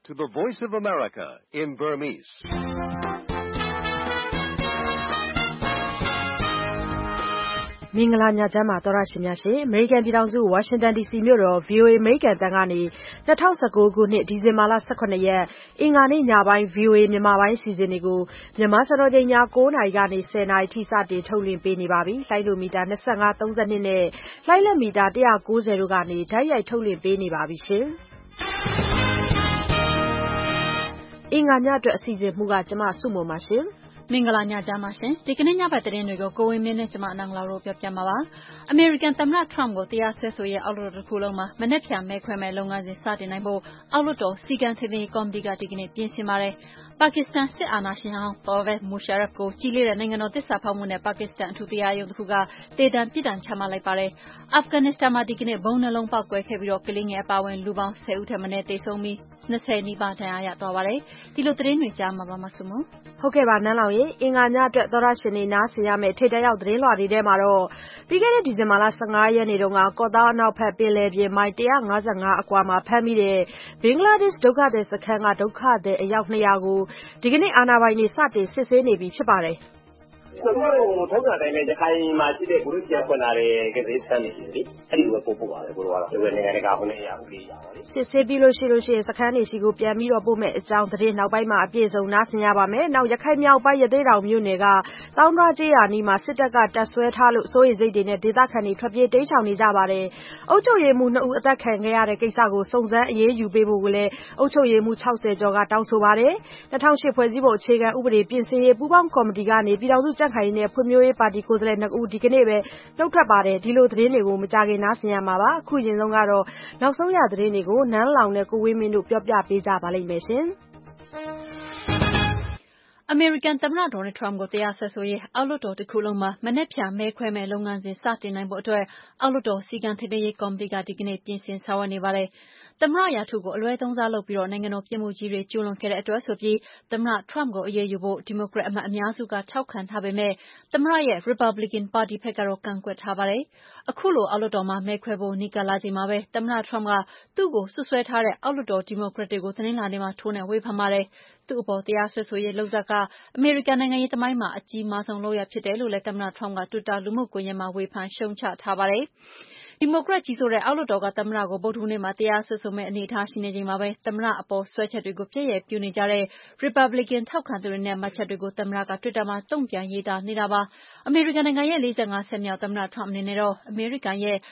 to the Voice of America in Burmese. ။မင်္ဂလာညချမ်းပါသောရရှင်များရှင်။ American ပြည်ထောင်စု Washington DC မြို့တော် VOA American တန်ကနေ2019ခုနှစ်ဒီဇင်ဘာလ18ရက်အင်္ဂါနေ့ညပိုင်း VOA မြန်မာပိုင်းအစီအစဉ်တွေကိုမြန်မာစံတော်ချိန်ည9:00နာရီကနေ10:00နာရီထိစတင်ထုတ်လွှင့်ပေးနေပါပြီ။လိုင်းလိုမီတာ25 32နဲ့လိုင်းလက်မီတာ190တို့ကနေဓာတ်ရိုက်ထုတ်လွှင့်ပေးနေပါပြီရှင်။အင်္ဂါညအတွက်အစီအစဉ်မှုကကျမစုမုံပါရှင်။မင်္ဂလာညချမ်းပါရှင်ဒီကနေ့ညဘက်သတင်းတွေကိုကိုဝင်းမင်းနဲ့ကျမအနန္ဒလာတို့ပြောပြမှာပါအမေရိကန်သမ္မတထရမ့်ကိုတရားစွဲဆိုရေးအောက်လွှတ်တော်တစ်ခုလုံးမှာမနေ့ဖြန်မဲခွဲမဲ့လုပ်ငန်းစဉ်စတင်နိုင်ဖို့အောက်လွှတ်တော်စီကံထိန်းသိမ်းကော်မတီကဒီကနေ့ပြင်ဆင်ပါတယ်ပါကစ္စတန်စစ်အာဏာရှင်ဟောင်းပါဗက်မူရှာရတ်ကိုကြီးလေးတဲ့နိုင်ငံတော်သစ္စာဖောက်မှုနဲ့ပါကစ္စတန်အထူးတရားရုံးတစ်ခုကတေတံပြစ်ဒဏ်ချမှတ်လိုက်ပါတယ်အာဖဂန်နစ္စတန်မှာဒီကနေ့ဘုံနှလုံးပေါက်ကွဲခဲ့ပြီးတော့ကလေးငယ်အပါအဝင်လူပေါင်း10ဦးထက်မနည်းသေဆုံးပြီး20နီးပါးဒဏ်ရာရသွားပါတယ်ဒီလိုသတင်းတွေကြားမှာပါမဆုမဟုတ်ကဲ့ပါနန်းလောင်ရေအင်္ဂါညအတွက်သောရရှင်နေနားဆင်ရမယ့်ထိတ်တရောက်သတင်းလွှာတွေထဲမှာတော့ပြီးခဲ့တဲ့ဒီဇင်ဘာလ15ရက်နေ့တုန်းကကော့သားအနောက်ဖက်ပင်လယ်ပြင်မိုင်155အကွာမှာဖမ်းမိတဲ့ဘင်္ဂလားဒေ့ရှ်ဒုက္ခသည်စခန်းကဒုက္ခသည်အယောက်200ကိုဒီကနေ့အာဏာပိုင်တွေစတင်စစ်ဆေးနေပြီဖြစ်ပါတယ်ကျွန်တော်တို့ထောက်ခံတိုင်းနဲ့ရခိုင်မှာရှိတဲ့ဘုရုကျဖွင့်လာတဲ့ကလေးစမ်းနေပြီအဲ့ဒီကိုပို့ပါတယ်ဘုရားကတော့ဒီနိုင်ငံတကာဘုနဲ့ရဘူးလေစစ်ဆေးပြီးလို့ရှိရင်စခန်းတွေရှိကိုပြန်ပြီးတော့ပို့မဲ့အကြောင်းသတင်းနောက်ပိုင်းမှာအပြည့်စုံနားဆင်ရပါမယ်နောက်ရခိုင်မြောက်ပိုင်းရသေးတောင်မြို့နယ်ကတောင်းတကျေးရွာနီးမှာစစ်တပ်ကတပ်ဆွဲထားလို့စိုးရိမ်စိတ်တွေနဲ့ဒေသခံတွေထွက်ပြေးတိမ်းရှောင်နေကြပါတယ်အုပ်ချုပ်ရေးမှူး2ဦးအသက်ခံခဲ့ရတဲ့ကိစ္စကိုစုံစမ်းအရေးယူပေးဖို့လည်းအုပ်ချုပ်ရေးမှူး60ကျော်ကတောင်းဆိုပါတယ်2008ဖွဲ့စည်းပုံအခြေခံဥပဒေပြင်ဆင်ရေးပူးပေါင်းကော်မတီကနေပြည်ထောင်စုကြံ့ခိုင်ရေးနဲ့ဖွံ့ဖြိုးရေးပါတီကိုယ်စားလှယ်2ဦးဒီကနေ့ပဲနှုတ်ထွက်ပါတယ်ဒီလိုသတင်းတွေကိုမကြခင်နားဆင်ရမှာပါအခုရင်ဆုံးကတော့နောက်ဆုံးရသတင်းတွေကိုနန်းလောင်နဲ့ကိုဝင်းမင်းတို့ပြောပြပေးကြပါလိမ့်မယ်ရှင်အမေရိကန်သမ္မတဒေါ်နယ်ထရမ့်ကိုတရားစွဲဆိုရေးအောက်လွှတ်တော်တစ်ခုလုံးမှာမနေ့ဖြန်မဲခွဲမဲ့လုပ်ငန်းစဉ်စတင်နိုင်ဖို့အတွက်အောက်လွှတ်တော်စီကံထိန်းသိမ်းရေးကော်မတီကဒီကနေ့ပြင်ဆင်ဆောင်ရွက်နေပါတယ်သမ္မတရာထူးကိုအလွဲသုံးစားလုပ်ပြီးတော့နိုင်ငံတော်ပြည်မှုကြီးတွေကျူးလွန်ခဲ့တဲ့အတွက်ဆိုပြီးသမ္မတထရမ့်ကိုအရေးယူဖို့ဒီမိုကရက်အမတ်အများစုကထောက်ခံထားပေမဲ့သမ္မတရဲ့ Republican ပါတီဘက်ကတော့ကန့်ကွက်ထားပါတယ်အခုလိုအောက်လွှတ်တော်မှာမဲခွဲဖို့နီးကပ်လာချိန်မှာပဲသမ္မတထရမ့်ကသူ့ကိုဆွဆွဲထားတဲ့အောက်လွှတ်တော်ဒီမိုကရက်တွေကိုသတင်းလာနေမှာထိုးနဲ့ဝေဖန်ပါတယ်သူ့အပေါ်တရားစွဲဆိုရေးလှုပ်ဇက်ကအမေရိကန်နိုင်ငံရေးသမိုင်းမှာအကြီးမားဆုံးလုပ်ရဖြစ်တယ်လို့လည်းသမ္မတထရမ့်က Twitter လူမှုကွန်ရက်မှာဝေဖန်ရှုံချထားပါတယ်ဒီမိုကရက်ကြီးဆိုတဲ့အောက်လွှတ်တော်ကသမ္မတကိုဗုဒ္ဓဟူးနေ့မှာတရားစွဲဆိုမဲ့အနေအထားရှိနေချိန်မှာပဲသမ္မတအပေါ်စွဲချက်တွေကိုပြည့်ရဲ့ပြူနေကြတဲ့ Republican ထောက်ခံသူတွေနဲ့မှတ်ချက်တွေကိုသမ္မတက Twitter မှာတုံ့ပြန်ရေးသားနေတာပါအမေရိကန်နိုင်ငံရဲ့45ဆက်မြောက်သမ္မတထရမ့်အနေနဲ့တော့အမေရိကန်ရဲ့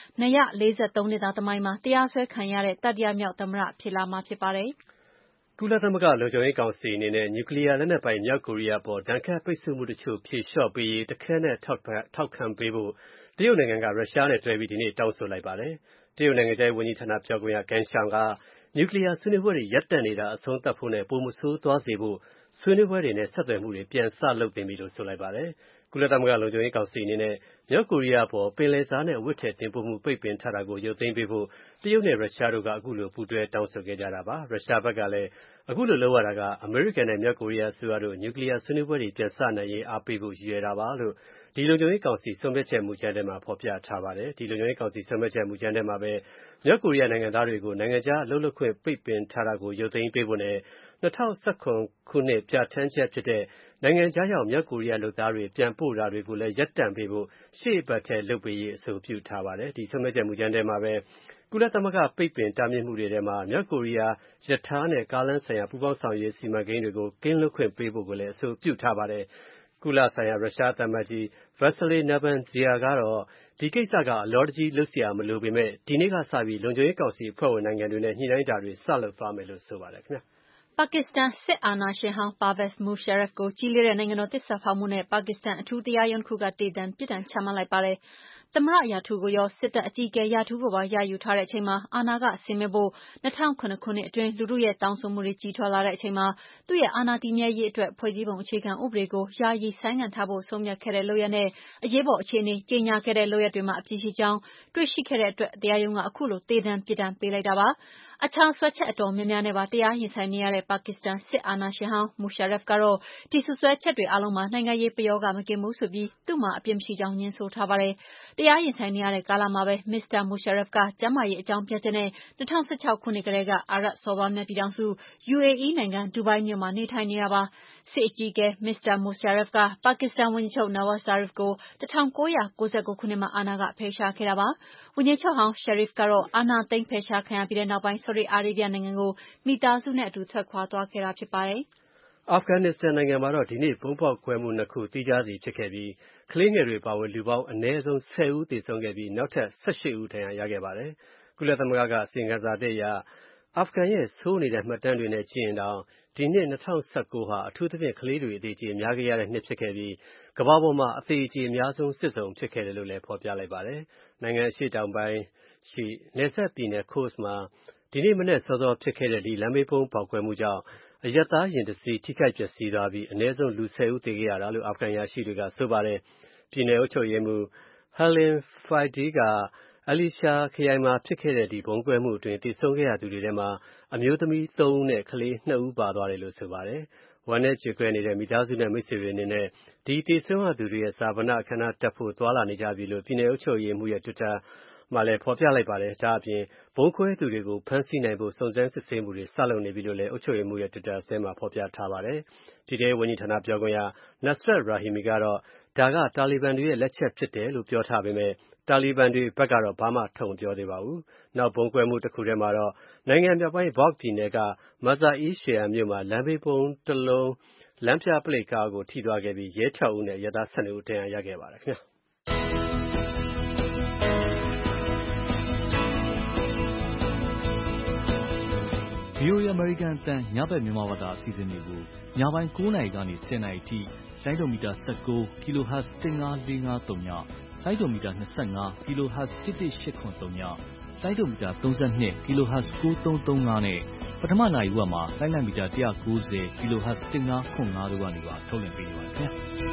243နှစ်သားသမိုင်းမှာတရားစွဲခံရတဲ့တတိယမြောက်သမ္မတဖြစ်လာမှာဖြစ်ပါတယ်ကုလသမဂ္ဂလုံခြုံရေးကောင်စီအနေနဲ့နျူကလ িয়ার လက်နက်ပိုင်မြောက်ကိုရီးယားပေါ်ဒဏ်ခတ်ပိတ်ဆို့မှုတချို့ဖြေလျှော့ပေးရေးတခဲနဲ့ထောက်ခံပေးဖို့တရုတ်နိုင်ငံကရုရှားနဲ့တွဲပြီးဒီနေ့တောင်းဆိုလိုက်ပါတယ်တရုတ်နိုင်ငံခြားရေးဝန်ကြီးဌာနပြောခွင့်ရဂန်ရှောင်ကနျူကလ িয়ার ဆွေးနွေးပွဲတွေရပ်တန့်နေတာအဆုံးသတ်ဖို့နဲ့ပိုမဆိုးသွားစေဖို့ဆွေးနွေးပွဲတွေနဲ့ဆက်သွယ်မှုတွေပြန်စလုပ်သင့်ပြီလို့ဆိုလိုက်ပါတယ်ကုလသမဂ္ဂလုံခြုံရေးကောင်စီအနေနဲ့မြောက်ကိုရီးယားပေါ်ပင်လယ်စားနဲ့ဝတ်ထည်တင်ပို့မှုပိတ်ပင်ထားတာကိုရုပ်သိမ်းပေးဖို့တရုတ်နဲ့ရုရှားတို့ကအခုလိုပူးတွဲတောင်းဆိုခဲ့ကြတာပါရုရှားဘက်ကလည်းအခုလိုလုပ်ရတာကအမေရိကန်နဲ့မြောက်ကိုရီးယားအစိုးရတို့နျူကလ িয়ার ဆွေးနွေးပွဲတွေပြန်စနိုင်ရေးအားပေးဖို့ရည်ရွယ်တာပါလို့ဒီလုံခြုံရေးကောင်စီဆုံးဖြတ်ချက်မူကြမ်းထဲမှာဖော်ပြထားပါတယ်ဒီလုံခြုံရေးကောင်စီဆုံးဖြတ်ချက်မူကြမ်းထဲမှာပဲမြောက်ကိုရီးယားနိုင်ငံသားတွေကိုနိုင်ငံခြားအလုပ်လုပ်ခွင့်ပိတ်ပင်ထားတာကိုရုပ်သိမ်းပေးဖို့နဲ့2019ခုနှစ်ပြဋ္ဌာန်းချက်ဖြစ်တဲ့နိုင်ငံခြားရောက်မြောက်ကိုရီးယားလုပ်သားတွေပြန်ပို့တာတွေကိုလည်းရပ်တန့်ပေးဖို့ရှေ့အပတ်ထဲလုပ်ပေးရေးအဆိုပြုထားပါတယ်ဒီဆုံးဖြတ်ချက်မူကြမ်းထဲမှာပဲကုလသမဂ္ဂပိတ်ပင်တားမြစ်မှုတွေထဲမှာမြောက်ကိုရီးယားရထားနဲ့ကားလမ်းဆိုင်ရာပူးပေါင်းဆောင်ရွက်ရေးစီမံကိန်းတွေကိုကင်းလွတ်ခွင့်ပေးဖို့ကိုလည်းအဆိုပြုထားပါတယ်ကုလဆိုင်ရာရုရှားသံအမတ်ကြီး Vasily Nebenzia ကတော့ဒီကိစ္စကအလောတကြီးလုပ်စရာမလိုပေမဲ့ဒီနေ့ကစပြီးလုံခြုံရေးကောင်စီအဖွဲ့ဝင်နိုင်ငံတွေနဲ့ညှိနှိုင်းတာတွေစလုပ်သွားမယ်လို့ဆိုပါတယ်ခင်ဗျာပါကစ္စတန်စစ်အာဏာရှင်ဟောင်းပါဗက်မူရှာရတ်ကိုကြီးလေးတဲ့နိုင်ငံတော်သစ္စာဖောက်မှုနဲ့ပါကစ္စတန်အထူးတရားရုံးတစ်ခုကတေတံပြစ်ဒဏ်ချမှတ်လိုက်ပါတယ်သမ္မတရာထူးကိုရောစစ်တပ်အကြီးအကဲရာထူးကိုပါရယူထားတဲ့အချိန်မှာအာဏာကဆင်းမဲ့ဖို့2009ခုနှစ်အတွင်းလူထုရဲ့တောင်းဆိုမှုတွေကြီးထွားလာတဲ့အချိန်မှာသူ့ရဲ့အာဏာတည်မြဲရေးအတွက်ဖွဲ့စည်းပုံအခြေခံဥပဒေကိုယာယီဆိုင်းငံ့ထားဖို့ဆုံးဖြတ်ခဲ့တဲ့လုပ်ရပ်နဲ့အရေးပေါ်အခြေအနေကြေညာခဲ့တဲ့လုပ်ရပ်တွေမှာအပြစ်ရှိကြောင်းတွေ့ရှိခဲ့တဲ့အတွက်တရားရုံးကအခုလိုတေတံပြစ်ဒဏ်ပေးလိုက်တာပါအခြားစွဲချက်အတော်များများနဲ့ပါတရားရင်ဆိုင်နေရတဲ့ပါကစ္စတန်စစ်အာဏာရှင်ဟောင်း Musharraf ကတော့ဒီစွပ်စွဲချက်တွေအားလုံးမှာနိုင်ငံရေးပယောဂမကင်းဘူးဆိုပြီးသူ့မှာအပြစ်မရှိကြောင်းငြင်းဆိုထားပါတယ်။တရားရင်ဆိုင်နေရတဲ့ကာလမှာပဲ Mr. Musharraf ကကျန်းမာရေးအကြောင်းပြချက်နဲ့2016 ခုနှစ်ကတည်းကအာရပ်စော်ဘွားများပြည်ထောင်စု UAE နိုင်ငံဒူဘိုင်းမြို့မှာနေထိုင်နေတာပါ။စစ်အကြီးအကဲ Mr. Musharraf ကပါကစ္စတန်ဝန်ကြီးချုပ် Nawaz Sharif ကို1999 ခုနှစ်မှာအာဏာကဖယ်ရှားခဲ့တာပါ။ဝန်ကြီးချုပ်ဟောင်း Sharif ကတော့အာဏာသိမ်းဖယ်ရှားခံရပြီးတဲ့နောက်ပိုင်း ဆော်ဒီအာရေးဗျနိုင်ငံကိုမိသားစုနဲ့အတူထွက်ခွာသွားခဲ့တာဖြစ်ပါတယ်။အာဖဂန်နစ္စတန်နိုင်ငံမှာတော့ဒီနေ့ဗုံးပေါက်ကွဲမှု2ခုသီးခြားစီဖြစ်ခဲ့ပြီးကလေးငယ်တွေပါဝင်လူပေါင်းအနည်းဆုံး10ဦးသေဆုံးခဲ့ပြီးနောက်ထပ်18ဦးဒဏ်ရာရခဲ့ပါတယ်။ကုလသမဂ္ဂကအစီရင်ခံစာသစ်အရအာဖဂန်ရဲ့ဆိုးနေတဲ့မှတ်တမ်းတွေနဲ့ကြည့်ရင်တောင်ဒီနှစ်2019ဟာအထူးသဖြင့်ကလေးတွေအသေးကြေများခဲ့ရတဲ့နှစ်ဖြစ်ခဲ့ပြီးကမ္ဘာပေါ်မှာအသေးကြေအများဆုံးစစ်စုံဖြစ်ခဲ့တယ်လို့လည်းဖော်ပြလိုက်ပါတယ်။နိုင်ငံအရှေ့တောင်ပိုင်းရှိနယ်စပ်ပြည်နယ်ခို့စ်မှာဒီနေ့မနက်စောစောဖြစ်ခဲ့တဲ့ဒီလမ်းဘေးဗုံးပေါက်ကွဲမှုကြောင့်အရပ်သားယာဉ်တစ်စီးထိခိုက်ပျက်စီးသွားပြီးအနည်းဆုံးလူ10ဦးသေခဲ့ရတာလို့အာဖဂန်ယာရှိတွေကဆိုပါတယ်။ပြည်နယ်အုပ်ချုပ်ရေးမှူး Halim Faidi ကအလီရှာခရိုင်မှာဖြစ်ခဲ့တဲ့ဒီဗုံးကွဲမှုအတွင်းသေဆုံးခဲ့ရသူတွေထဲမှာအမျိုးသမီး3ဦးနဲ့ကလေး2ဦးပါသွားတယ်လို့ဆိုပါတယ်။ဝမ်းနဲ့ကြေကွဲနေတဲ့မိသားစုနဲ့မိတ်ဆွေတွေအနေနဲ့ဒီသေဆုံးရသူတွေရဲ့ဇာပနအခမ်းအနားတက်ဖို့သွာလာနေကြပြီလို့ပြည်နယ်အုပ်ချုပ်ရေးမှူးရဲ့ Twitter မှာလည်းဖော်ပြလိုက်ပါတယ်။ဒါအပြင်ဗုံးခွဲသူတွေကိုဖမ်းဆီးနိုင်ဖို့စုံစမ်းစစ်ဆေးမှုတွေစလုပ်နေပြီလို့လည်းအုပ်ချုပ်ရေးမှူးရဲ့ Twitter မှာဖော်ပြထားပါတယ်။ပြည်ထဲရေးဝန်ကြီးဌာနပြောခွင့်ရ Nasrat Rahimi ကတော့ဒါကတာလီဘန်တွေရဲ့လက်ချက်ဖြစ်တယ်လို့ပြောထားပေမဲ့တာလီဘန်တွေဘက်ကတော့ဘာမှထုတ်မပြောသေးပါဘူး။နောက်ဗုံးကွဲမှုတစ်ခုထဲမှာတော့နိုင်ငံမြောက်ပိုင်း Balkh ပြည်နယ်က Mazar-e-Sham မြို့မှာလမ်းဘေးဗုံးတစ်လုံးလမ်းပြပလိပ်ကားကိုထိသွားခဲ့ပြီးရဲ6ဦးနဲ့အရပ်သား12ဦးဒဏ်ရာရခဲ့ပါတယ်ခင်ဗျာ။ VOA အမေရိကန်အသံညဘက်မြန်မာဘာသာအစီအစဉ်တွေကိုညပိုင်း9:00 နာရီကနေ10:00 နာရီထိလိုင်းဒိုမီတာ19 kHz 15453ညလိုင်းဒိုမီတာ25 kHz 11883ညလိုင်းဒိုမီတာ32 kHz 9335နဲ့ပထမနာရီဝက်မှာလိုင်းလံမီတာ190 kHz 1505တို့ကနေပါထုတ်လွှင့်ပေးနေပါတယ်ခင်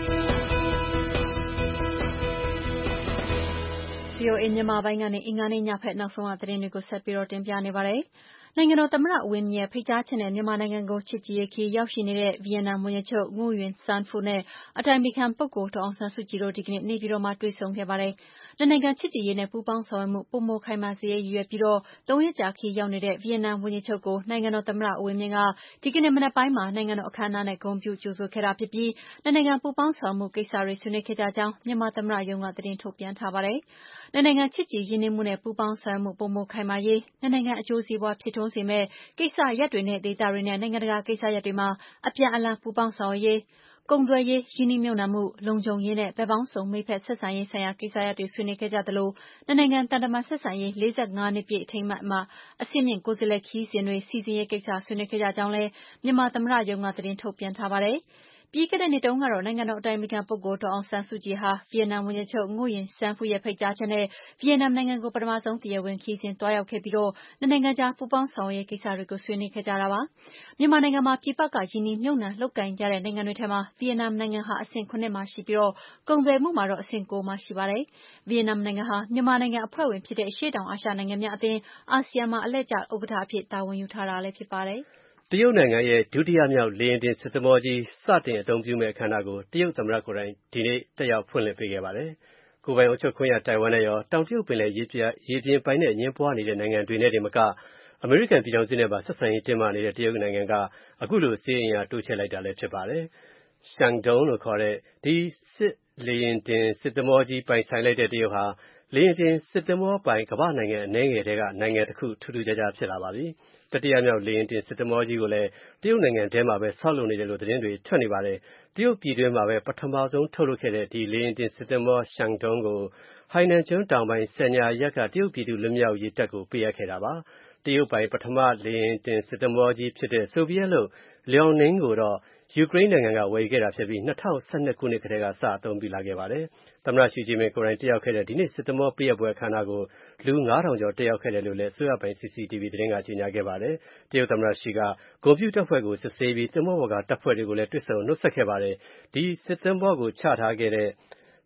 ဗျာ VOA မြန်မာပိုင်းကနေအင်္ဂါနေ့ညဖက်နောက်ဆုံးသတင်းတွေကိုဆက်ပြီးတင်ပြနေပါတယ်။နိုင်ငံတော်သမ္မတဦးဝင်းမြင့်ရဲ့ဖိတ်ကြားချက်နဲ့မြန်မာနိုင်ငံကိုချစ်ကြည်ရေးခရီးရောက်ရှိနေတဲ့ဗီယက်နမ်ဝန်ကြီးချုပ် Nguyen Xuan Phuc နဲ့အတိုင်ပင်ခံပုဂ္ဂိုလ်ဒေါ်အောင်ဆန်းစုကြည်တို့ဒီကနေ့နေပြည်တော်မှာတွေ့ဆုံခဲ့ပါတယ်။နှစ်နိုင်ငံချစ်ကြည်ရေးနဲ့ပူးပေါင်းဆောင်ရွက်မှုပိုမိုခိုင်မာစေရေးရည်ရွယ်ပြီး3ရက်ကြာခရီးရောက်နေတဲ့ဗီယက်နမ်ဝန်ကြီးချုပ်ကိုနိုင်ငံတော်သမ္မတဦးဝင်းမြင့်ကဒီကနေ့မနက်ပိုင်းမှာနိုင်ငံတော်အခမ်းအနားနဲ့ဂုဏ်ပြုကြိုဆိုခဲ့တာဖြစ်ပြီးနှစ်နိုင်ငံပူးပေါင်းဆောင်မှုကိစ္စတွေဆွေးနွေးခဲ့ကြကြောင်းမြန်မာသမ္မတရုံးကသတင်းထုတ်ပြန်ထားပါတယ်။နှစ်နိုင်ငံချစ်ကြည်ရင်းနှီးမှုနဲ့ပူးပေါင်းဆောင်ရွက်မှုပိုမိုခိုင်မာရေးနှစ်နိုင်ငံအကျိုးစီးပွားဖြစ်ထွန်းစေမယ့်ကိစ္စရပ်တွေနဲ့ဒေသတွေနဲ့နိုင်ငံတကာကိစ္စရပ်တွေမှာအပြန်အလှန်ပူးပေါင်းဆောင်ရွက်ရေးကုန်သွယ်ရေးရင်းနှီးမြှုပ်နှံမှုလုံခြုံရေးနဲ့ဘက်ပေါင်းစုံမိတ်ဖက်ဆက်ဆံရေးဆိုင်ရာကိစ္စရပ်တွေဆွေးနွေးခဲ့ကြသလိုနှစ်နိုင်ငံတန်တမန်ဆက်ဆံရေး45နှစ်ပြည့်အထိမ်းအမှတ်အဆင့်မြင့်ကိုယ်စားလှယ်ခရီးစဉ်တွေစီစဉ်ရေးကိစ္စဆွေးနွေးခဲ့ကြကြောင်းလည်းမြန်မာသမ္မတရုံးကသတင်းထုတ်ပြန်ထားပါတယ်။ပြီးခဲ့တဲ့နှစ်တုန်းကတော့နိုင်ငံတော်အတိုင်ပင်ခံပုဂ္ဂိုလ်ဒေါ်အောင်ဆန်းစုကြည်ဟာဗီယက်နမ်ဝန်ကြီးချုပ် Nguyen Xuan Phuc ရဲ့ဖိတ်ကြားချက်နဲ့ဗီယက်နမ်နိုင်ငံကိုပထမဆုံးတရားဝင်ခရီးစဉ်သွားရောက်ခဲ့ပြီးနှစ်နိုင်ငံကြားပူးပေါင်းဆောင်ရွက်ရေးကိစ္စတွေကိုဆွေးနွေးခဲ့ကြတာပါ။မြန်မာနိုင်ငံမှာပြည်ပကရင်းနှီးမြှုပ်နှံလုပ်ကိုင်ကြတဲ့နိုင်ငံတွေထဲမှာဗီယက်နမ်နိုင်ငံဟာအဆင့်7မှာရှိပြီးကုန်သွယ်မှုမှာတော့အဆင့်9မှာရှိပါတယ်။ဗီယက်နမ်နိုင်ငံဟာမြန်မာနိုင်ငံအဖွဲ့ဝင်ဖြစ်တဲ့အရှေ့တောင်အာရှနိုင်ငံများအသင်းအာဆီယံမှာအလှည့်ကျဥက္ကဋ္ဌအဖြစ်တာဝန်ယူထားတာလည်းဖြစ်ပါတယ်။တရုတ်နိုင်ငံရဲ့ဒုတိယမြောက်လေယာဉ်တင်စစ်သင်္ဘောကြီးစတင်အသုံးပြုမယ့်အခမ်းအနားကိုတရုတ်သမ္မတကိုယ်တိုင်ဒီနေ့တက်ရောက်ဖွင့်လှစ်ပေးခဲ့ပါတယ်။ကိုယ်ပိုင်အုပ်ချုပ်ခွင့်ရတိုင်ဝမ်နဲ့ရောတောင်တရုတ်ပင်လယ်ရေပြင်ပိုင်နက်အငြင်းပွားနေတဲ့နိုင်ငံတွေနဲ့တင်မကအမေရိကန်ပြည်ထောင်စုနဲ့ပါဆက်ဆံရေးတင်းမာနေတဲ့တရုတ်နိုင်ငံကအခုလိုစစ်အင်အားတိုးချဲ့လိုက်တာလည်းဖြစ်ပါတယ်။ Shandong လို့ခေါ်တဲ့ဒီလေယာဉ်တင်စစ်သင်္ဘောကြီးပိုင်ဆိုင်လိုက်တဲ့တရုတ်ဟာလေယာဉ်တင်စစ်သင်္ဘောပိုင်ကမ္ဘာ့နိုင်ငံအနည်းငယ်ထဲကနိုင်ငံတစ်ခုထူးထူးခြားခြားဖြစ်လာပါပြီ။တတိယမြောက်လေယာဉ်တင်စစ်သင်္ဘောကြီးကိုလည်းတရုတ်နိုင်ငံထဲမှာပဲဆောက်လုပ်နေတယ်လို့သတင်းတွေထွက်နေပါတယ်။တရုတ်ပြည်တွင်းမှာပဲပထမဆုံးထုတ်လုပ်ခဲ့တဲ့ဒီလေယာဉ်တင်စစ်သင်္ဘော Shandong ကိုဟိုင်နန်ကျွန်းတောင်ပိုင်းဆယ်ညာအရပ်ကတရုတ်ပြည်သူ့လွတ်မြောက်ရေးတပ်ကိုပေးအပ်ခဲ့တာပါ။တရုတ်ပိုင်ပထမလေယာဉ်တင်စစ်သင်္ဘောကြီးဖြစ်တဲ့ဆိုဗီယက်လုပ် Liaoning ကိုတော့ယူကရိန်းနိုင်ငံကဝယ်ယူခဲ့တာဖြစ်ပြီး2012ခုနှစ်ကတည်းကစအသုံးပြုလာခဲ့ပါတယ်။သမ္မတရှီဂျင်ပင်ကိုယ်တိုင်တက်ရောက်ခဲ့တဲ့ဒီနေ့စစ်သင်္ဘောပေးအပ်ပွဲအခမ်းအနားကိုလူ 9000 ကျော်တက်ရောက်ခဲ့တယ်လို့လည်းအစိုးရပိုင် CCTV သတင်းကကြေညာခဲ့ပါတယ်။တရုတ်သမ္မတရှီကဂုဏ်ပြုတပ်ဖွဲ့ကိုစစ်ဆေးပြီးသင်္ဘောပေါ်ကတပ်ဖွဲ့တွေကိုလည်းတွေ့ဆုံနှုတ်ဆက်ခဲ့ပါတယ်။ဒီစစ်သင်္ဘောကိုချထားခဲ့တဲ့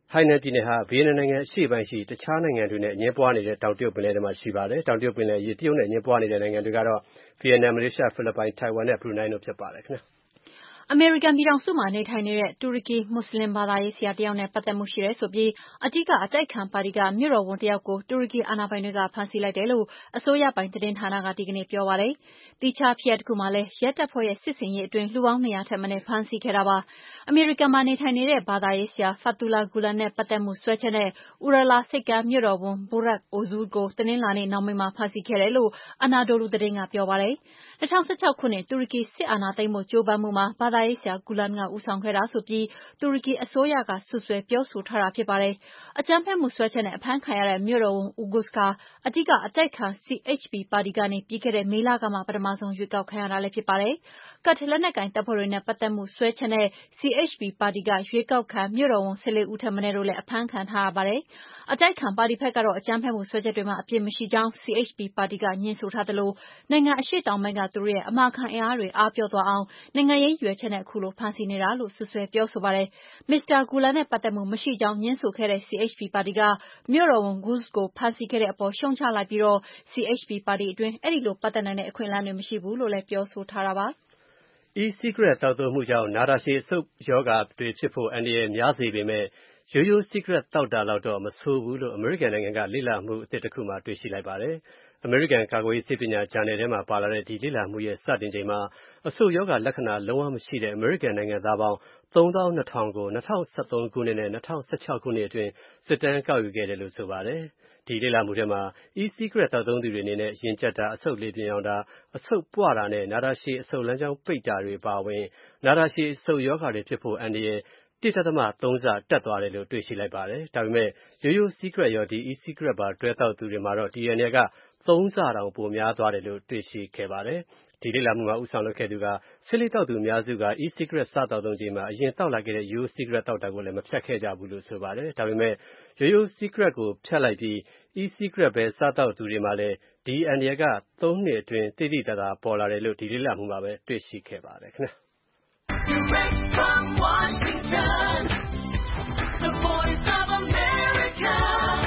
ဟိုင်နန်ပြည်နယ်ဟာဗီယက်နမ်နိုင်ငံအရှေ့ပိုင်းရှိတခြားနိုင်ငံတွေနဲ့အငြင်းပွားနေတဲ့တောင်တရုတ်ပင်လယ်ထဲမှာရှိပါတယ်။တောင်တရုတ်ပင်လယ်အရေးတရုတ်နဲ့အငြင်းပွားနေတဲ့နိုင်ငံတွေကတော့ဗီယက်နမ်၊မလေးရှား၊ဖိလစ်ပိုင်၊ထိုင်ဝမ်နဲ့ဘရူနိုင်းတို့ဖြစ်ပါတယ်ခင်ဗျာ။အမေရိကန်ပြည်ထောင်စုမှာနေထိုင်နေတဲ့တူရကီမွတ်ဆလင်ဘာသာရေးဆရာတယောက်နဲ့ပတ်သက်မှုရှိတယ်ဆိုပြီးအဓိကအတိုက်အခံပါတီကမြို့တော်ဝန်တယောက်ကိုတူရကီအာဏာပိုင်တွေကဖမ်းဆီးလိုက်တယ်လို့အစိုးရပိုင်သတင်းဌာနကဒီကနေ့ပြောပါတယ်။သီးခြားဖြစ်ရပ်တစ်ခုမှာလည်းရဲတပ်ဖွဲ့ရဲ့စစ်ဆင်ရေးအတွင်းလူပေါင်း200ထက်မနည်းဖမ်းဆီးခဲ့တာပါ။အမေရိကန်မှာနေထိုင်နေတဲ့ဘာသာရေးဆရာ Fethullah Gulen နဲ့ပတ်သက်မှုစွဲချက်နဲ့ဥရလာဆိပ်ကမ်းမြို့တော်ဝန် Burak Ozu ကိုတနင်္လာနေ့နှောင်းပိုင်းမှာဖမ်းဆီးခဲ့တယ်လို့အနာဒိုလူသတင်းကပြောပါတယ်။2016ခုနှစ်တူရကီစစ်အာဏာသိမ်းဖို့ကြိုးပမ်းမှုမှာဘာသာရေးဆရာ Gulen ကဦးဆောင်ခဲ့တာဆိုပြီးတူရကီအစိုးရကစွပ်စွဲပြောဆိုထားတာဖြစ်ပါတယ်။အကြမ်းဖက်မှုစွဲချက်နဲ့အဖမ်းခံရတဲ့မြို့တော်ဝန် Oguz ကအဓိကအတိုက်အခံ CHP ပါတီကနေပြီးခဲ့တဲ့မေလကမှပထမဆုံးရွေးကောက်ခံရတာလည်းဖြစ်ပါတယ်။Kurdလက်နက်ကိုင်တပ်ဖွဲ့တွေနဲ့ပတ်သက်မှုစွဲချက်နဲ့ CHP ပါတီကရွေးကောက်ခံမြို့တော်ဝန်14ဦးထက်မနည်းတို့လည်းအဖမ်းခံထားရပါတယ်။အတိုက်အခံပါတီဘက်ကတော့အကြမ်းဖက်မှုစွဲချက်တွေမှာအပြစ်မရှိကြောင်း CHP ပါတီကငြင်းဆိုထားသလိုနိုင်ငံအရှေ့တောင်ပိုင်းကသူတို့ရဲ့အမာခံအင်အားတွေအားပျော့သွားအောင်နိုင်ငံရေးရည်ရွယ်ချက်နဲ့အခုလိုဖမ်းဆီးနေတာလို့စွပ်စွဲပြောဆိုပါတယ်။ မစ္စတာ Gulen နဲ့ပတ်သက်မှုမရှိကြောင်းငြင်းဆိုခဲ့တဲ့ CHP ပါတီကမြို့တော်ဝန် Oguz ကိုဖမ်းဆီးခဲ့တဲ့အပေါ်ရှုံ့ချလိုက်ပြီးCHP ပါတီအတွင်းအဲဒီလိုပတ်သက်နိုင်တဲ့အခွင့်အလမ်းတွေမရှိဘူးလို့လည်းပြောဆိုထားတာပါ။ E-cigarette သောက်သုံးမှုကြောင့်နာတာရှည်အဆုတ်ရောဂါတွေဖြစ်ဖို့အန္တရာယ်များစေပေမဲ့ရိုးရိုး cigarette သောက်တာလောက်တော့မဆိုးဘူးလို့အမေရိကန်နိုင်ငံကလေ့လာမှုအသစ်တစ်ခုမှာတွေ့ရှိလိုက်ပါတယ်။အမေရိကန်ကာကွယ်ရေးဆေးပညာဂျာနယ်ထဲမှာပါလာတဲ့ဒီလေ့လာမှုရဲ့စတင်ချိန်မှာအဆုတ်ရောဂါလက္ခဏာလုံးဝမရှိတဲ့အမေရိကန်နိုင်ငံသားပေါင်း32,000ကို2013ခုနှစ်နဲ့2016ခုနှစ်အတွင်းစစ်တမ်းကောက်ယူခဲ့တယ်လို့ဆိုပါတယ်။ဒီလေ့လာမှုထဲမှာ E-cigarette သောက်သုံးသူတွေအနေနဲ့ရင်ကျပ်တာ၊အဆုတ်လေပြင်းအောင်တာ၊အဆုတ်ပွတာနဲ့နာတာရှည်အဆုတ်လမ်းကြောင်းပိတ်တာတွေအပါအဝင်နာတာရှည်အဆုတ်ရောဂါတွေဖြစ်ဖို့အန္တရာယ် 1.3 ဆတက်သွားတယ်လို့တွေ့ရှိလိုက်ပါတယ်။ဒါပေမဲ့ရိုးရိုး cigarette ရောဒီ E-cigarette ပါတွဲသောက်သူတွေမှာတော့ဒီအန္တရာယ်က3 ဆတောင်ပိုများသွားတယ်လို့တွေ့ရှိခဲ့ပါတယ်။ဒီလေ့လာမှုမှာဦးဆောင်လုပ်ခဲ့သူကဆေးလိပ်သောက်သူအများစုက E-cigarette စသောက်သုံးချိန်မှာအရင်သောက်လာခဲ့တဲ့ရိုးရိုး cigarette သောက်တာကိုလည်းမဖြတ်ခဲ့ကြဘူးလို့ဆိုပါတယ်။ဒါပေမဲ့ရိုးရိုး cigarette ကိုဖြတ်လိုက်ပြီး E-cigarette ပဲစားသောက်သူတွေမှာလည်းဒီအန္တရာယ်က3နှစ်အတွင်းသိသိသာသာပေါ်လာတယ်လို့ဒီလေ့လာမှုမှာပဲတွေ့ရှိခဲ့ပါတယ်ခင်ဗျာ။ Direct from Washington, the voice of America,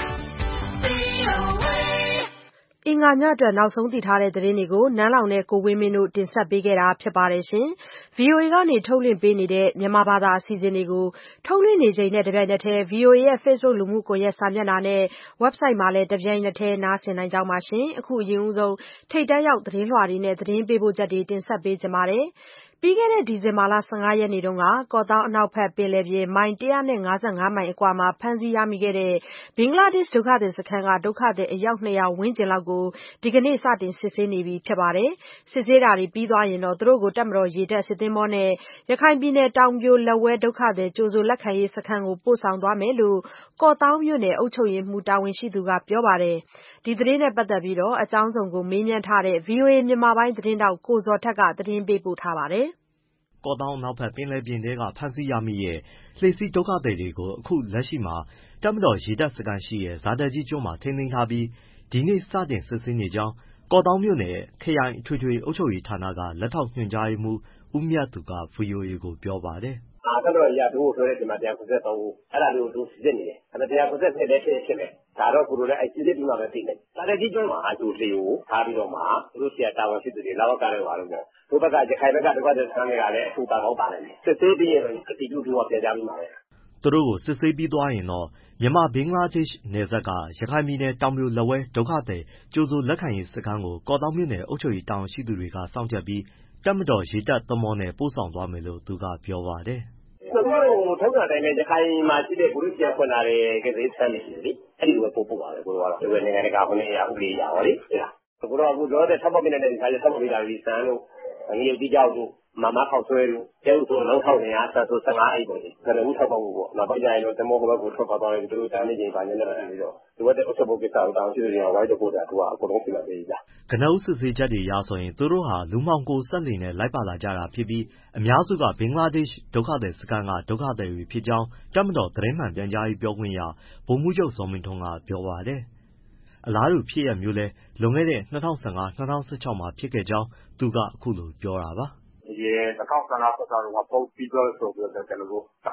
VOA အင်္ဂါညအတွက်နောက်ဆုံးသိထားတဲ့သတင်းတွေကိုနန်းလောင်နဲ့ကိုဝင်းမင်းတို့တင်ဆက်ပေးခဲ့တာဖြစ်ပါတယ်။ VOA ကနေထုတ်လွှင့်ပေးနေတဲ့မြန်မာဘာသာအစီအစဉ်တွေကိုထုတ်လွှင့်နေချိန်နဲ့တပြိုင်နက်တည်း VOA ရဲ့ Facebook လူမှုကွန်ရက်စာမျက်နှာနဲ့ Website မှာလည်းတပြိုင်နက်တည်းနားဆင်နိုင်ကြောင်းပါ။အခုအရင်ဆုံးထိပ်တန်းရောက်သတင်းလွှာတွေနဲ့သတင်းပေးပို့ချက်တွေတင်ဆက်ပေးချင်ပါတယ်။ပြီးခဲ့တဲ့ဒီဇင်ဘာလ15ရက်နေ့ကကော့သောင်းအနောက်ဘက်ပင်လယ်ပြင်မိုင်155မိုင်အကွာမှာဖမ်းဆီးရမိခဲ့တဲ့ဘင်္ဂလားဒေ့ရှ်ဒုက္ခသည်စခန်းကဒုက္ခသည်အယောက်200ဝန်းကျင်လောက်ကိုဒီကနေ့စတင်စစ်ဆေးနေပြီဖြစ်ပါတယ်။စစ်ဆေးတာတွေပြီးသွားရင်သူတို့ကိုတပ်မတော်ရေတပ်စစ်သင်္ဘောနဲ့ရခိုင်ပြည်နယ်တောင်ပြိုလက်ဝဲဒုက္ခသည်ကြိုဆိုလက်ခံရေးစခန်းကိုပို့ဆောင်သွားမယ်လို့ကော့သောင်းမြို့နယ်အုပ်ချုပ်ရေးမှူးတာဝန်ရှိသူကပြောပါတယ်။ဒီသတင်းနဲ့ပတ်သက်ပြီးအကြောင်းစုံကိုမေးမြန်းထားတဲ့ VOA မြန်မာပိုင်းသတင်းထောက်ကိုဇော်ထက်ကသတင်းပေးပို့ထားပါတယ်။ကော့သောင်းအနောက်ဘက်ပင်လယ်ပြင်ထဲကဖမ်းဆီးရမိတဲ့လှေစီးဒုက္ခသည်တွေကိုအခုလက်ရှိမှာတပ်မတော်ရေတပ်စခန်းရှိတဲ့ဇာဒတ်ကြီးကျွန်းမှာထိန်းသိမ်းထားပြီးဒီနေ့စတင်စစ်ဆေးနေကြောင်းကော့သောင်းမြို့နယ်ခရိုင်အထွေထွေအုပ်ချုပ်ရေးဌာနကလက်ထောက်ညွှန်ကြားရေးမှူးဦးမြတ်သူက VOA ကိုပြောပါတယ်။ “တပ်မတော်ကြီးကဒို့ကိုဆွဲတဲ့အချိန်မှာ193ဦးအဲ့ဒါတွေကိုဒို့စိစစ်နေတယ်။အဲ့ဒါ192လည်းဖြစ်မယ်။ဒါတော့ကိုတို့လည်းစိစစ်ပြီးမှပဲသိမယ်။ဇာဒတ်ကြီးကျွန်းမှာလှေကိုထားပြီးတော့မှသူတို့ဆီကတာဝန်ရှိသူတွေလဝကနဲ့ပါလို့ပေါ့။တို့ဘက်ကရခိုင်ဘက်ကဒုက္ခသည်စခန်းတွေကလည်းအထူပါကောင်းပါနိုင်တယ်။စစ်ဆေးပြီးရင်အတည်ပြုပြီးတော့ပြန်ကြားပြီးမှာပဲ။ ”သူတို့ကိုစစ်ဆေးပြီးသွားရင်တော့မြန်မာ-ဘင်္ဂလားဒေ့ရှ်နယ်စပ်ကရခိုင်ပြည်နယ်တောင်ပြိုလက်ဝဲဒုက္ခသည်ကြိုဆိုလက်ခံရေးစခန်းကိုကော့သောင်းမြို့နယ်အုပ်ချုပ်ရေးတာဝန်ရှိသူတွေကစောင့်ကြပ်ပြီးတပ်မတော်ရေတပ်သင်္ဘောနဲ့ပို့ဆောင်သွားမယ်လို့သူကပြောပါတယ်။ကျွန်တော်တို့ထုံးစံတိုင်းပဲရခိုင်မှာရှိတဲ့ကိုလူချီဖွင့်လာတဲ့ကလေးစခန်းတွေရှိတယ်လေ။အဲ့ဒီလိုပဲပို့ပါပဲကိုတို့ကတော့ဒီနိုင်ငံတကာခွင့်ရဥပဒေရပါလေ။ကိုတို့ကအခုလောတဲ့ထောက်ပေါက်ပြနေတဲ့ဒီခါကျထောက်ပေါက်ပြတာဒီစံလို့ငရေကြီးကြောက်တို့မမခောက်ဆွဲတို့ကျဲဥဆိုလုံးထောက်နေရဆက်ဆို15အိတ်ပေါ့ဒီကနဦးထောက်ပေါက်ဖို့ပေါ့နောက်ပိုင်းကျရင်တော့တမောကဘက်ကိုထွက်သွားတယ်သူတို့တာနေချိန်ပါညနေပြီးတော့ဒီဘက်တဲ့အချက်ပုတ်ကိစ္စကိုတောင်းရှိတယ်ဝိုင်းတော့ပို့တာသူကအကုန်လုံးပြင်လာပေးကြကနဦးစစ်ဆေးချက်တွေရဆိုရင်သူတို့ဟာလူမှောင်ခိုစက်လှေနဲ့လိုက်ပါလာကြတာဖြစ်ပြီးအများစုကဘင်္ဂလားဒေ့ရှ်ဒုက္ခသည်စခန်းကဒုက္ခသည်တွေဖြစ်ကြောင်းတပ်မတော်သတင်းမှန်ပြန်ကြားရေးပြောခွင့်ရဗိုလ်မှူးချုပ်ဇော်မင်းထွန်းကပြောပါတယ်အလားတူဖြစ်ရပ်မျိုးလဲလွန်ခဲ့တဲ့2015 2016မှာဖြစ်ခဲ့ကြောင်းသူကအခုလိုပြောတာပါ 2015 16တုန်းက post people ဆိုပြီးတော့ကျွန်တော်တို့ဒါ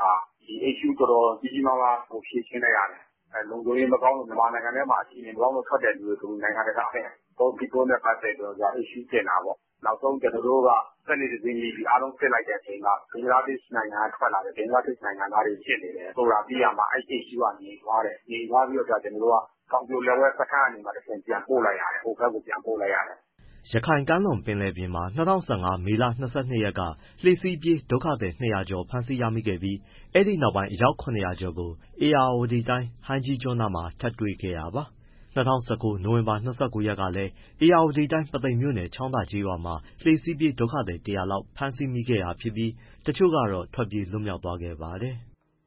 issue တော်တော်ကြီးကြီးမားမားကိုဖြေရှင်းလိုက်ရတယ်။လုံခြုံရေးမကောင်းလို့မြန်မာနိုင်ငံထဲမှာအခြေအနေမကောင်းလို့ထွက်တဲ့လူတွေဆိုနိုင်ငံတကာနဲ့people နဲ့ပတ်သက်တော့ issue တင်တာပေါ့။နောက်ဆုံးကျွန်တော်တို့ကစက်နေတစင်းကြီးအားလုံးစစ်လိုက်တဲ့အချိန်ကဘင်္ဂလားဒေ့ရှ်နိုင်ငံကထွက်လာတဲ့ဘင်္ဂလားဒေ့ရှ်နိုင်ငံသားတွေဖြစ်နေတယ်ဆိုတာသိရမှာissue ကနေသွားတယ်။နေသွားပြီးတော့ကျွန်တော်တို့ကကောင်းကျိုးလက်ဝဲစခန်းအနေမှာတစ်ဆင့်ပြန်ပို့လိုက်ရတယ်ဟိုဘက်ကိုပြန်ပို့လိုက်ရတယ်ရခိုင်ကမ်းလွန်ပင်လယ်ပြင်မှာ2015မေလ22ရက်ကလှေစီးပြေးဒုက္ခသည်200ကျော်ဖမ်းဆီးရမိခဲ့ပြီးအဲ့ဒီနောက်ပိုင်းအယောက်900ကျော်ကိုဧရာဝတီတိုင်းဟိုင်းကြီးကျွန်းနားမှာထပ်တွေ့ခဲ့တာပါ2019နိုဝင်ဘာ29ရက်ကလည်းဧရာဝတီတိုင်းပသိမ်မြို့နယ်ချောင်းသာကျေးရွာမှာလှေစီးပြေးဒုက္ခသည်100လောက်ဖမ်းဆီးမိခဲ့တာဖြစ်ပြီးတချို့ကတော့ထွက်ပြေးလွတ်မြောက်သွားခဲ့ပါတယ်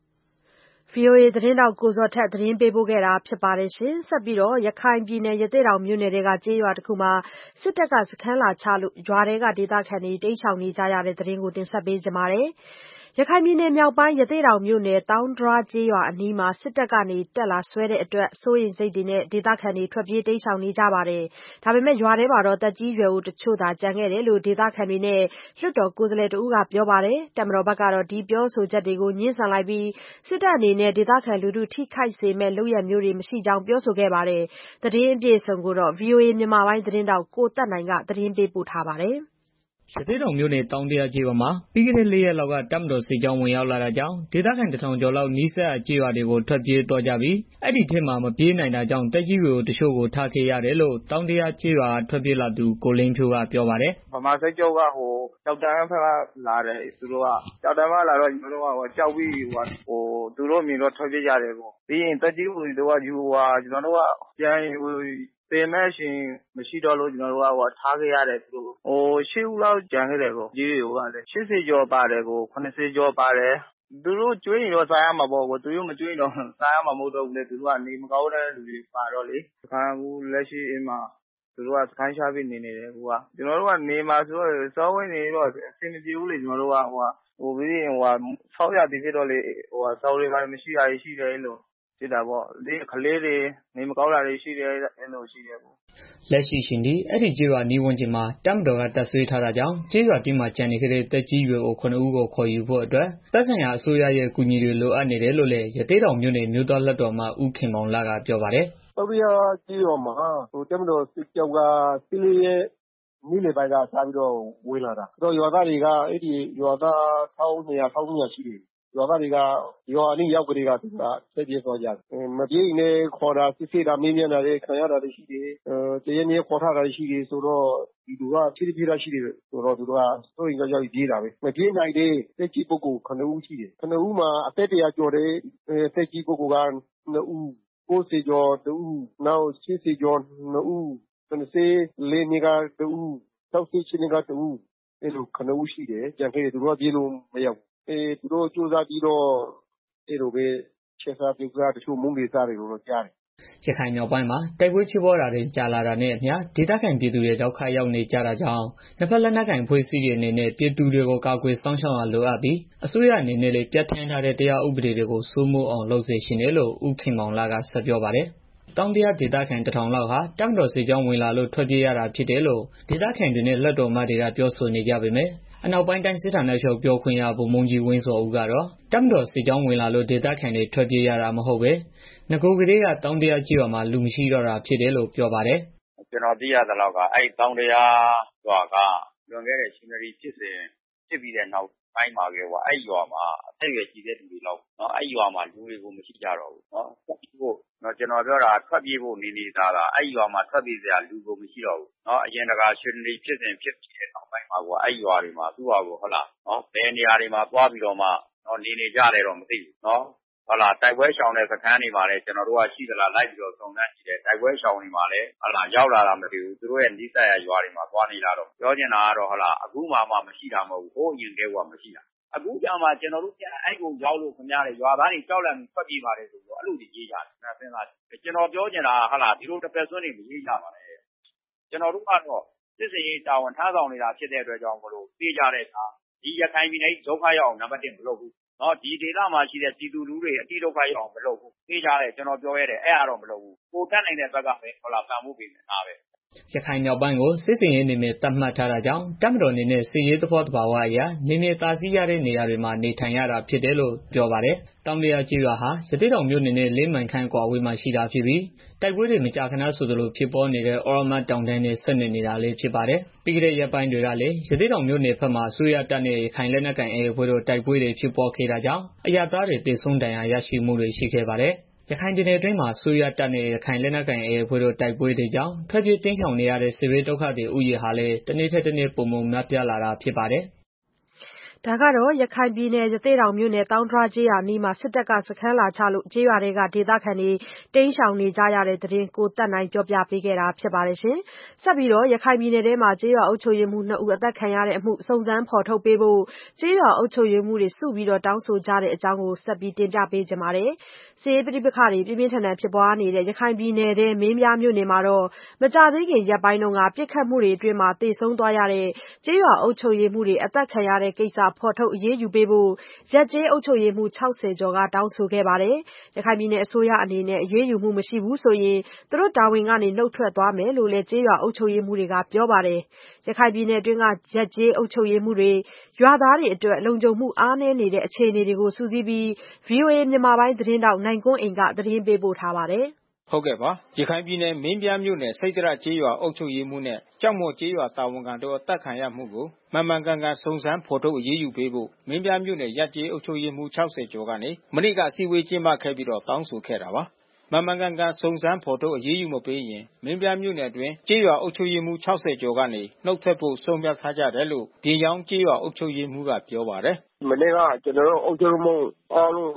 VOA သတင်းထောက်ကိုဇော်ထက်သတင်းပေးပို့ခဲ့တာပါ။ဆက်ပြီးရခိုင်ပြည်နယ်ရသေ့တောင်မြို့နယ်ထဲကကျေးရွာတစ်ခုမှာစစ်တပ်ကစခန်းလာချလို့ရွာထဲကဒေသခံတွေတိမ်းရှောင်နေကြရတဲ့သတင်းကိုတင်ဆက်ပေးချင်ပါတယ်။ရခိုင်ပြည်နယ်မြောက်ပိုင်းရသေ့တောင်မြို့နယ်တောင်ဒရားကျေးရွာအနီးမှာစစ်တပ်ကနေတက်လာဆွဲတဲ့အတွက်စိုးရိမ်စိတ်တွေနဲ့ဒေသခံတွေထွက်ပြေးတိမ်းရှောင်နေကြပါတယ်။ဒါပေမဲ့ရွာထဲမှာသက်ကြီးရွယ်အိုတချို့သာကျန်ခဲ့တယ်လို့ဒေသခံတွေနဲ့လွှတ်တော်ကိုယ်စားလှယ်တဦးကပြောပါတယ်။တပ်မတော်ဘက်ကတော့ဒီပြောဆိုချက်တွေကိုငြင်းဆန်လိုက်ပြီးစစ်တပ်အနေနဲ့ဒေသခံလူထုထိခိုက်စေမဲ့လုပ်ရပ်မျိုးတွေမရှိကြောင်းပြောဆိုခဲ့ပါတယ်။သတင်းအပြည့်အစုံကိုVOA မြန်မာပိုင်းသတင်းထောက်ကိုသက်နိုင်ကသတင်းပေးပို့ထားပါတယ်။ရသေ့တောင်မြို့နယ်တောင်ဒရားကျေးရွာမှာပြီးခဲ့တဲ့4ရက်လောက်ကတပ်မတော်စစ်ကြောင်းဝင်ရောက်လာတာကြောင့်ဒေသခံ1000ကျော်လောက်နီးစပ်ရာကျေးရွာတွေကိုထွက်ပြေးသွားကြပြီးအဲ့ဒီထဲမှာမပြေးနိုင်တာကြောင့်တက်ကြီးတွေကိုတချို့ကိုထားခဲ့ရတယ်လို့တောင်ဒရားကျေးရွာထွက်ပြေးလာသူကိုလင်းဖြိုးကပြောပါတယ်ဗမာစစ်ကြောကကြောက်တန်းဘက်ကလာတယ်သူတို့ကကြောက်တန်းဘက်ကလာတော့ကျွန်တော်တို့ကကြောက်ပြီးသူတို့မြင်တော့ထွက်ပြေးကြတယ်ပေါ့ပြီးရင်တက်ကြီးတွေတော့ယူကျွန်တော်တို့ကပြန်ပေမဲ့ရှင်မရှိတော့လို့ကျွန်တော်တို့ကထားခဲ့ရတယ်သူတို့8ဦးလောက်ကြံခဲ့တယ်ကိုကြီးတွေကလည်း80ကျော်ပါတယ်ကို90ကျော်ပါတယ်သူတို့ကျွေးရင်တော့စားရမှာပေါ့ကိုသူတို့မကျွေးရင်တော့စားရမှာမဟုတ်တော့ဘူးလေသူတို့ကနေမကောင်းတဲ့လူတွေပါတော့လေစခန်းကူလက်ရှိအိမ်မှာသူတို့ကစခန်းချပြီးနေနေတယ်ကွာကျွန်တော်တို့ကနေမှာဆိုတော့စောဝင်နေတော့အဆင်မပြေဘူးလေကျွန်တော်တို့ကပြီးရင်ဆောက်ရတည်ဖြစ်တော့လေစောက်တွေပါမရှိရရှိတယ်လို့ဖြစ်တာပေါ့ဒီကလေးတွေနေမကောင်းတာတွေရှိတယ်အဲ့လိုရှိတယ်ပေါ့လက်ရှိရှင်ဒီအဲ့ဒီကျေးရွာနီးဝန်းကျင်မှာတပ်မတော်ကတပ်ဆွဲထားတာကြောင့်ကျေးရွာတင်းမှာကြံနေခဲ့တဲ့တက်ကြီးရွယ်အို9ဦးကိုခေါ်ယူဖို့အတွက်တပ်ဆိုင်ရာအစိုးရရဲ့ကူညီတွေလိုအပ်နေတယ်လို့လည်းရသေ့တောင်မြို့နယ်မြို့သားလွှတ်တော်မှဦးခင်မောင်လကပြောပါတယ်တောင်ဒရားကျေးရွာမှာတပ်မတော်စစ်ကြောင်းက14ရက်နေ့လယ်ပိုင်းကစပြီးတော့ဝင်လာတာတော့ရွာသားတွေကအဲ့ဒီရွာသား1200ရှိတယ်ရွာသားတွေကရွာအနည်းရောက်ကြတဲ့ကသူကဆက်ပြေးသွားကြတယ်မပြေးနေခေါ်တာစစ်ဆေးတာမင်းမြန်တာတွေခံရတာတွေရှိတယ်တရနေ့ခေါ်ထားတာရှိတယ်ဆိုတော့ဒီလူကဖြည်းဖြည်းရှိတယ်ဆိုတော့သူကစိုးရင်ကြောက်ပြေးတာပဲမပြေးနိုင်တဲ့တက်ကြီးပုဂ္ဂိုလ်9ဦးရှိတယ်9ဦးမှာအသက်100ကျော်တဲ့တက်ကြီးပုဂ္ဂိုလ်က2ဦး90ကျော်2ဦးနောက်80ကျော်2ဦး94နှစ်က2ဦး68နှစ်က2ဦးအဲ့လို9ဦးရှိတယ်ကြံခဲ့တယ်သူတို့ကပြေးလို့မရဘူးသူတို့စူးစမ်းပြီးတော့အဲ့လိုပဲချက်စားပြုတ်စားတချို့မုန်းတွေစားတယ်လို့တော့ကြားတယ်ရခိုင်မြောက်ပိုင်းမှာတိုက်ပွဲဖြစ်ပွားတာတွေကြာလာတာနဲ့အမျှဒေသခံပြည်သူတွေဒုက္ခရောက်နေကြတာကြောင့်နှစ်ဖက်လက်နက်ကိုင်ဖွဲ့စည်းတွေအနေနဲ့ပြည်သူတွေကိုကာကွယ်စောင့်ရှောက်ရလိုအပ်ပြီးအစိုးရအနေနဲ့လည်းပြဋ္ဌာန်းထားတဲ့တရားဥပဒေတွေကိုစိုးမိုးအောင်လုပ်စေချင်တယ်လို့ဦးခင်မောင်လကဆက်ပြောပါတယ်တောင်ဒရားဒေသခံ1000လောက်ဟာတပ်မတော်စစ်ကြောင်းဝင်လာလို့ထွက်ပြေးရတာဖြစ်တယ်လို့ဒေသခံတွေနဲ့လွှတ်တော်မှတွေကပြောဆိုနေကြပေမဲ့အနောက်ပိုင်းတိုင်းစစ်ဌာနချုပ်ပြောခွင့်ရဗိုလ်မှူးကြီးဝင်းစောဦးကတော့တပ်မတော်စစ်ကြောင်းဝင်လာလို့ဒေသခံတွေထွက်ပြေးရတာမဟုတ်ပဲငကိုကလေးကတောင်ဒရားကျေးရွာမှာလူမရှိတော့တာဖြစ်တယ်လို့ပြောပါတယ်ကျွန်တော်သိရသလောက်ကအဲ့တောင်ဒရားရွာကလွန်ခဲ့တဲ့ရှင်နရီဖြစ်ပြီးတဲ့နောက်ပိုင်းမှာပဲအဲ့ရွာမှာအသက်အရွယ်ကြီးတဲ့လူတွေလောက်အဲ့ရွာမှာလူတွေကိုမရှိကြတော့ဘူးကျွန်တော်ပြောတာထွက်ပြေးဖို့နေနေတာအဲ့ရွာမှာထွက်ပြေးစရာလူကိုမရှိတော့ဘူးအရင်တကရှင်နရီဖြစ်တဲ့နောက်ပိုင်းမှာအဲ့ရွာတွေမှာသူ့ဟာကိုဟုတ်လားဘယ်နေရာတွေမှာသွားပြီးတော့မှနေကြတယ်တော့မသိဘူးဟုတ်လားတိုက်ပွဲရှောင်တဲ့စခန်းတွေမှာလည်းကျွန်တော်တို့ကရှိသလားလိုက်ပြီးတော့စုံစမ်းကြည့်တယ်တိုက်ပွဲရှောင်တွေမှာလည်းဟုတ်လားရောက်လာတာမသိဘူးသူတို့ရဲ့နီးစပ်ရာရွာတွေမှာသွားနေလာတော့ပြောချင်တာကတော့ဟုတ်လားအခုမှမရှိတာမဟုတ်ဘူးဟိုအရင်ကတည်းကမရှိတာအခုကြမှာကျွန်တော်တို့အဲ့ကိုရောက်လို့ခင်ဗျားတွေရွာသားတွေကြောက်လန့်ပြီးထွက်ပြေးပါတယ်ဆိုတော့အဲ့လိုကြီးရေးကြတယ်စဉ်းစားကျွန်တော်ပြောချင်တာဟုတ်လားဒီလိုတစ်ပတ်စွန်းနေမရေးကြပါနဲ့ကျွန်တော်တို့ကတော့စစ်စင်ရေးတာဝန်ထမ်းဆောင်နေတာဖြစ်တဲ့အတွက်ကြောင့်မလို့ပြေးကြတဲ့အခါဒီရခိုင်ပြည်နယ်ဒုက္ခရောက်အောင်နံပါတ်1မလုပ်ဘူးဒီဒေသမှာရှိတဲ့ပြည်သူလူထုတွေအတိဒုက္ခရောက်အောင်မလုပ်ဘူးပြေးကြတယ်ကျွန်တော်ပြောရတယ်အဲ့ဒါတော့မလုပ်ဘူးကိုတက်နိုင်တဲ့ဘက်ကပဲဟုတ်လားပံ့ပိုးပေးနေတာပဲရခိုင်မြောက်ပိုင်းကိုစစ်စင်ရေးနေနဲ့သတ်မှတ်ထားတာကြောင့်တပ်မတော်အနေနဲ့စစ်ရေးသဘောတဘာဝအရနေမြေသားစီးရတဲ့နေရာတွေမှာနေထိုင်ရတာဖြစ်တယ်လို့ပြောပါတယ်။တောင်တရာကျေးရွာဟာရသေ့တောင်မြို့နယ်နဲ့4 မိုင်ခန့်အကွာအဝေးမှာရှိတာဖြစ်ပြီးတိုက်ပွဲတွေမကြာခဏဆိုသလိုဖြစ်ပေါ်နေတဲ့အော်ရမတ်တောင်တန်းနဲ့ဆက်နွယ်နေတာလည်းဖြစ်ပါတယ်။ပြီးခဲ့တဲ့ရက်ပိုင်းတွေကလည်းရသေ့တောင်မြို့နယ်ဘက်မှာအစိုးရတပ်နဲ့ရခိုင်လက်နက်ကိုင်AAအဖွဲ့တို့တိုက်ပွဲတွေဖြစ်ပေါ်ခဲ့တာကြောင့်အရပ်သားတွေသေဆုံးဒဏ်ရာရရှိမှုတွေရှိခဲ့ပါတယ်။ရခိုင်ပြည်နယ်အတွင်းမှာအစိုးရတပ်နဲ့ရခိုင်လက်နက်ကိုင်AAအဖွဲ့တို့တိုက်ပွဲတွေကြောင့်ထွက်ပြေးတိမ်းရှောင်နေရတဲ့စစ်ဘေးဒုက္ခသည်ဦးရေဟာလည်းတစ်နေ့ထက်တစ်နေ့ပိုမိုများပြားလာတာဖြစ်ပါတယ်။ဒါကတော့ရခိုင်ပြည်နယ်ရသေ့တောင်မြို့နယ်တောင်တွကျေးရွာအနီးမှာစစ်တပ်ကစခန်းလာချလို့ကျေးရွာတွေက ဒေသခံတွေတိမ်းရှောင်နေကြရတဲ့သတင်းကိုသက်နိုင်ပြောပြပေးခဲ့တာဖြစ်ပါတယ်ရှင်။ဆက်ပြီးတော့ရခိုင်ပြည်နယ်ထဲမှာကျေးရွာအုပ်ချုပ်ရေးမှူး2ဦးအသက်ခံရတဲ့အမှုစုံစမ်းဖော်ထုတ်ပေးဖို့ကျေးရွာအုပ်ချုပ်ရေးမှူးတွေစုပြီးတော့တောင်းဆိုကြတဲ့အကြောင်းကိုဆက်ပြီးတင်ပြပေးကြပါမယ်။စစ်ရေးပဋိပက္ခတွေပြင်းပြင်းထန်ထန်ဖြစ်ပွားနေတဲ့ရခိုင်ပြည်နယ်ထဲမင်းပြားမြို့နယ်မှာတော့မကြသေးခင်ရက်ပိုင်းတုန်းကပြစ်ခတ်မှုတွေအတွင်းမှာသေဆုံးသွားရတဲ့ကျေးရွာအုပ်ချုပ်ရေးမှူးတွေအသက်ခံရတဲ့ကိစ္စဖော်ထုတ်အရေးယူပေးဖို့ရပ်ကျေးအုပ်ချုပ်ရေးမှူး60ကျော်ကတောင်းဆိုခဲ့ပါတယ်။ရခိုင်ပြည်နယ်အစိုးရအနေနဲ့အရေးယူမှုမရှိဘူးဆိုရင်သူတို့တာဝန်ကနေနှုတ်ထွက်သွားမယ်လို့လည်းကျေးရွာအုပ်ချုပ်ရေးမှူးတွေကပြောပါတယ်။ရခိုင်ပြည်နယ်အတွင်းကရပ်ကျေးအုပ်ချုပ်ရေးမှူးတွေရွာသားတွေအတွက်လုံခြုံမှုအားနည်းနေတဲ့အခြေအနေတွေကိုစုစည်းပြီး VOA မြန်မာပိုင်းသတင်းတောက်နိုင်ကွန်းအိန်ကသတင်းပေးပို့ထားပါတယ်။ဟုတ်ကဲ့ပါရခိုင်ပြည်နယ်မင်းပြားမြို့နယ်စိတ်တရကျေးရွာအုပ်ချုပ်ရေးမှူးနဲ့ကြောက်မော်ကျေးရွာတာဝန်ခံတို့အသက်ခံရမှုကိုမှန်မှန်ကန်ကန်စုံစမ်းဖော်ထုတ်အရေးယူပေးဖို့မင်းပြားမြို့နယ်ရပ်ကျေးအုပ်ချုပ်ရေးမှူး60ကျော်ကနေမနေ့ကအစည်းအဝေးကျင်းပခဲ့ပြီးတော့တောင်းဆိုခဲ့တာပါမှန်မှန်ကန်ကန်စုံစမ်းဖော်ထုတ်အရေးယူမပေးရင်မင်းပြားမြို့နယ်အတွင်းကျေးရွာအုပ်ချုပ်ရေးမှူး60ကျော်ကနေနှုတ်ထွက်ဖို့ဆုံးဖြတ်ထားကြတယ်လို့ပြင်ယောင်းကျေးရွာအုပ်ချုပ်ရေးမှူးကပြောပါတယ်မနေ့ကကျွန်တော်တို့အုပ်ချုပ်မှုအားလုံး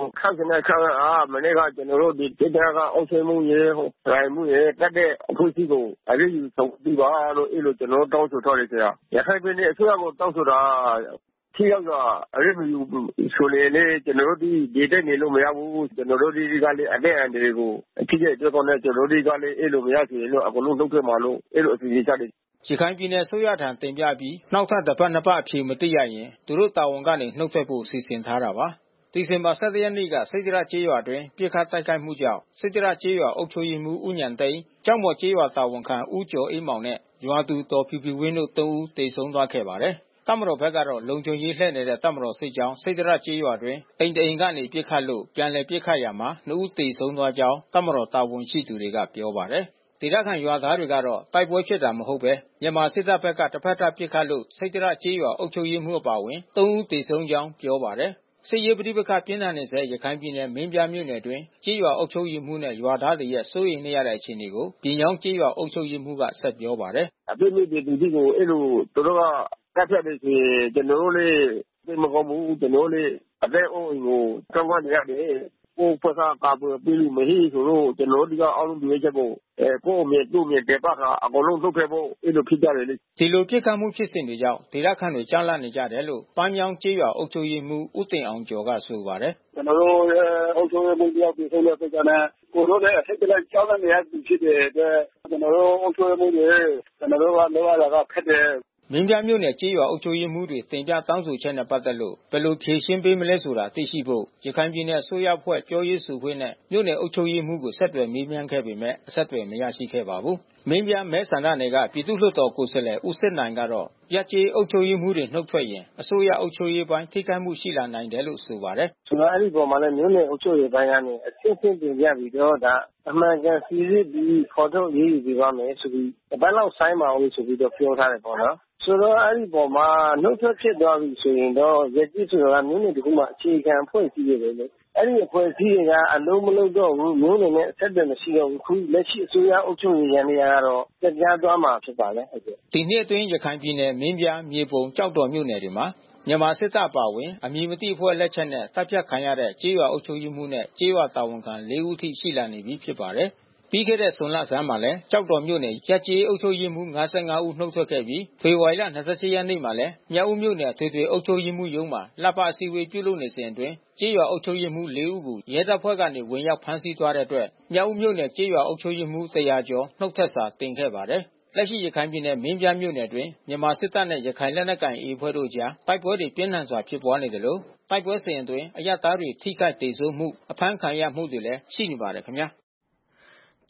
66အားမနေ့ကကျွန်တော်တို့ဒီဒေသကအုပ်ချုပ်မှုရေရိုင်မှုရေတက်တဲ့အဖွဲ့အစည်းကိုအရေးယူဆောင်ပြီးပါလို့အဲ့လိုကျွန်တော်တို့တောင်းဆိုထားတယ်ဆရာရခိုင်ပြည်နယ်အစိုးရကိုတောင်းဆိုတာထိရောက်စွာအရေးယူဆိုရင်လည်းကျွန်တော်တို့ဒီဒေသနေလို့မရဘူးကျွန်တော်တို့ဒီကလည်းအတဲ့အန်တွေကိုအဖြစ်တဲ့အတွက်ကောနဲ့ကျွန်တော်တို့ကလည်းအဲ့လိုမရချင်လို့အကုန်လုံးလုပ်ခဲ့မှာလို့အဲ့လိုအစီအစဉ်ချတယ်ရခိုင်ပြည်နယ်အစိုးရထံတင်ပြပြီးနောက်ထပ်တစ်ပတ်နှစ်ပတ်အဖြေမသိရရင်သူတို့တာဝန်ကနေနှုတ်ထွက်ဖို့စီစဉ်ထားတာပါဒီဇင်ဘာ17ရက်နေ့ကစိတ်တရကျေးရွာတွင်ပြစ်ခတ်တိုက်ခိုက်မှုကြောင့်စိတ်တရကျေးရွာအုပ်ချုပ်ရေးမှူးဦးညံသိန်းကြောက်မော်ကျေးရွာတာဝန်ခံဦးကျော်အေးမောင်နဲ့ရွာသူတော်ဖြူဖြူဝင်းတို့3ဦးသေဆုံးသွားခဲ့ပါတယ်တပ်မတော်ဘက်ကတော့လုံခြုံရေးလှည့်နေတဲ့တပ်မတော်စစ်ကြောင်းစိတ်တရကျေးရွာတွင်အိမ်တအိမ်ကနေပြစ်ခတ်လို့ပြန်လည်ပြစ်ခတ်ရာမှာ2ဦးသေဆုံးသွားကြောင်းတပ်မတော်တာဝန်ရှိသူတွေကပြောပါတယ်ဒေသခံရွာသားတွေကတော့တိုက်ပွဲဖြစ်တာမဟုတ်ပဲမြန်မာစစ်တပ်ဘက်ကတစ်ဖက်သက်ပစ်ခတ်လို့စိတ်တရကျေးရွာအုပ်ချုပ်ရေးမှူးအပါအဝင်3ဦးသေဆုံးကြောင်းပြောပါတယ်စစ်ရေးပဋိပက္ခပြင်းထန်နေဆဲရခိုင်ပြည်နယ်မင်းပြားမြို့နယ်အတွင်းကျေးရွာအုပ်ချုပ်ရေးမှူးနဲ့ရွာသားတွေရဲ့စိုးရိမ်နေရတဲ့အခြေအနေကိုပြင်ယောင်းကျေးရွာအုပ်ချုပ်ရေးမှူးကဆက်ပြောပါတယ်အပြစ်မဲ့ပြည်သူတွေကိုအဲ့လိုသူတို့ကကတ်ဖြတ်နေရင်ကျွန်တော်တို့လည်းသိမကောင်းဘူးကျွန်တော်လည်းအသက်အိုးအိမ်ကိုတောင်းပန်နေရတယ်ကိုယ်ဖက်ကကာပွယ်ပြီးလို့မရှိဆိုတော့ကျွန်တော်တို့ကအောက်လုံးတွေချက်ကိုကိုယ်အမြင်သူ့အမြင်တဲ့ဘက်ကအကုန်လုံးထုတ်ခဲ့ဖို့အဲ့လိုဖြစ်ကြတယ်လေဒီလိုပြစ်ခတ်မှုဖြစ်စဉ်တွေကြောင့်ဒေသခံတွေကြားလန့်နေကြတယ်လို့ပန်းမြောင်းကျေးရွာအုပ်ချုပ်ရေးမှူးဦးတင်အောင်ကျော်ကဆိုပါတယ်ကျွန်တော်တို့အုပ်ချုပ်ရေးမှူးတယောက်ပြေဆုံးတဲ့စိတ်ကနဲ့ကိုတို့လည်းအထက်ကလည်းကြောက်နေရသူဖြစ်တဲ့အတွက်ကျွန်တော်တို့အုပ်ချုပ်ရေးမှူးတွေကျွန်တော်တို့ကလောရတာကခက်တယ်မင်းပြမြို့နယ်ကျေးရွာအုပ်ချုပ်ရေးမှူးတွေတင်ပြတောင်းဆိုချက်နဲ့ပတ်သက်လို့ဘယ်လိုဖြေရှင်းပေးမလဲဆိုတာသိရှိဖို့ရခိုင်ပြည်နယ်အစိုးရအဖွဲ့ပြောရေးဆိုခွင့်နဲ့မြို့နယ်အုပ်ချုပ်ရေးမှူးကိုဆက်သွယ်မေးမြန်းခဲ့ပေမဲ့အဆက်အသွယ်မရရှိခဲ့ပါဘူး။မင်းပြမဲဆန္ဒနယ်ကပြည်သူ့လွှတ်တော်ကိုယ်စားလှယ်ဦးစစ်နိုင်ကတော့ရပ်ကျေးအုပ်ချုပ်ရေးမှူးတွေနှုတ်ထွက်ရင်အစိုးရအုပ်ချုပ်ရေးပိုင်းထိခိုက်မှုရှိလာနိုင်တယ်လို့ဆိုပါတယ်။ကျွန်တော်အဲ့ဒီပေါ်မှာလည်းမြို့နယ်အုပ်ချုပ်ရေးပိုင်းကနေအဆင့်ဆင့်တင်ပြပြီးတော့ဒါအမှန်ကန်စီစစ်ပြီးဖော်ထုတ်ရေးယူပေးပါမယ်ဆိုပြီးဘယ်လောက်ဆိုင်ပါအောင်ဆိုပြီးတော့ပြောထားတယ်ပေါ့နော်။ဆိုတော့အဲ့ဒီပေါ်မှာနှုတ်ထွက်ဖြစ်သွားပြီဆိုရင်တော့ရည်ကြည်ဆိုတာမြို့နယ်တခုမှအခြေခံဖွဲ့စည်းရတယ်လေအဲ့ဒီဖွဲ့စည်းရကအလုံးမလုံးတော့ဘူးမြို့နယ်နဲ့အဆက်အသွယ်မရှိတော့ဘူးခုလက်ရှိအစိုးရအုပ်ချုပ်ရေးရန်တွေကတော့ကြားသွားမှာဖြစ်ပါလေဟုတ်ကဲ့ဒီနှစ်အတွင်းရခိုင်ပြည်နယ်မင်းပြားမြေပုံကြောက်တော်မြို့နယ်တွေမှာမြန်မာစစ်တပ်ပါဝင်အမည်မသိအဖွဲ့လက်ချက်နဲ့တပ်ဖြတ်ခံရတဲ့ကျေးရွာအုပ်ချုပ်ရေးမှူးနဲ့ကျေးရွာတာဝန်ခံ4ဦးထိရှိလာနေပြီဖြစ်ပါတယ်ပြီးခဲ့တဲ့ဇွန်လဆန်းမှာလည်းကြောက်တော်မြို့နယ်ရပ်ကျေးအုပ်ချုပ်ရေးမှူး55ဦးနှုတ်ထွက်ခဲ့ပြီးဖေဖော်ဝါရီလ28ရက်နေ့မှာလည်းမြောက်ဦးမြို့နယ်ထွေထွေအုပ်ချုပ်ရေးမှူးရုံးမှာလက်ပါအစည်းအဝေးပြုလုပ်နေစဉ်အတွင်းကျေးရွာအုပ်ချုပ်ရေးမှူး4ဦးကိုရဲတပ်ဖွဲ့ကနေဝင်ရောက်ဖမ်းဆီးသွားတဲ့အတွက်မြောက်ဦးမြို့နယ်ကျေးရွာအုပ်ချုပ်ရေးမှူး100ကျော်နှုတ်ထွက်စာတင်ခဲ့ပါတယ်လက်ရှိရခိုင်ပြည်နယ်မင်းပြားမြို့နယ်တွင်မြန်မာစစ်တပ်နဲ့ရခိုင်လက်နက်ကိုင်AAဖွဲ့တို့ကြားတိုက်ပွဲတွေပြင်းထန်စွာဖြစ်ပွားနေတယ်လို့တိုက်ပွဲစဉ်အတွင်းအရပ်သားတွေထိခိုက်ဒေဆုံးမှုအဖမ်းခံရမှုတွေလည်းရှိနေပါတယ်ခင်ဗျာ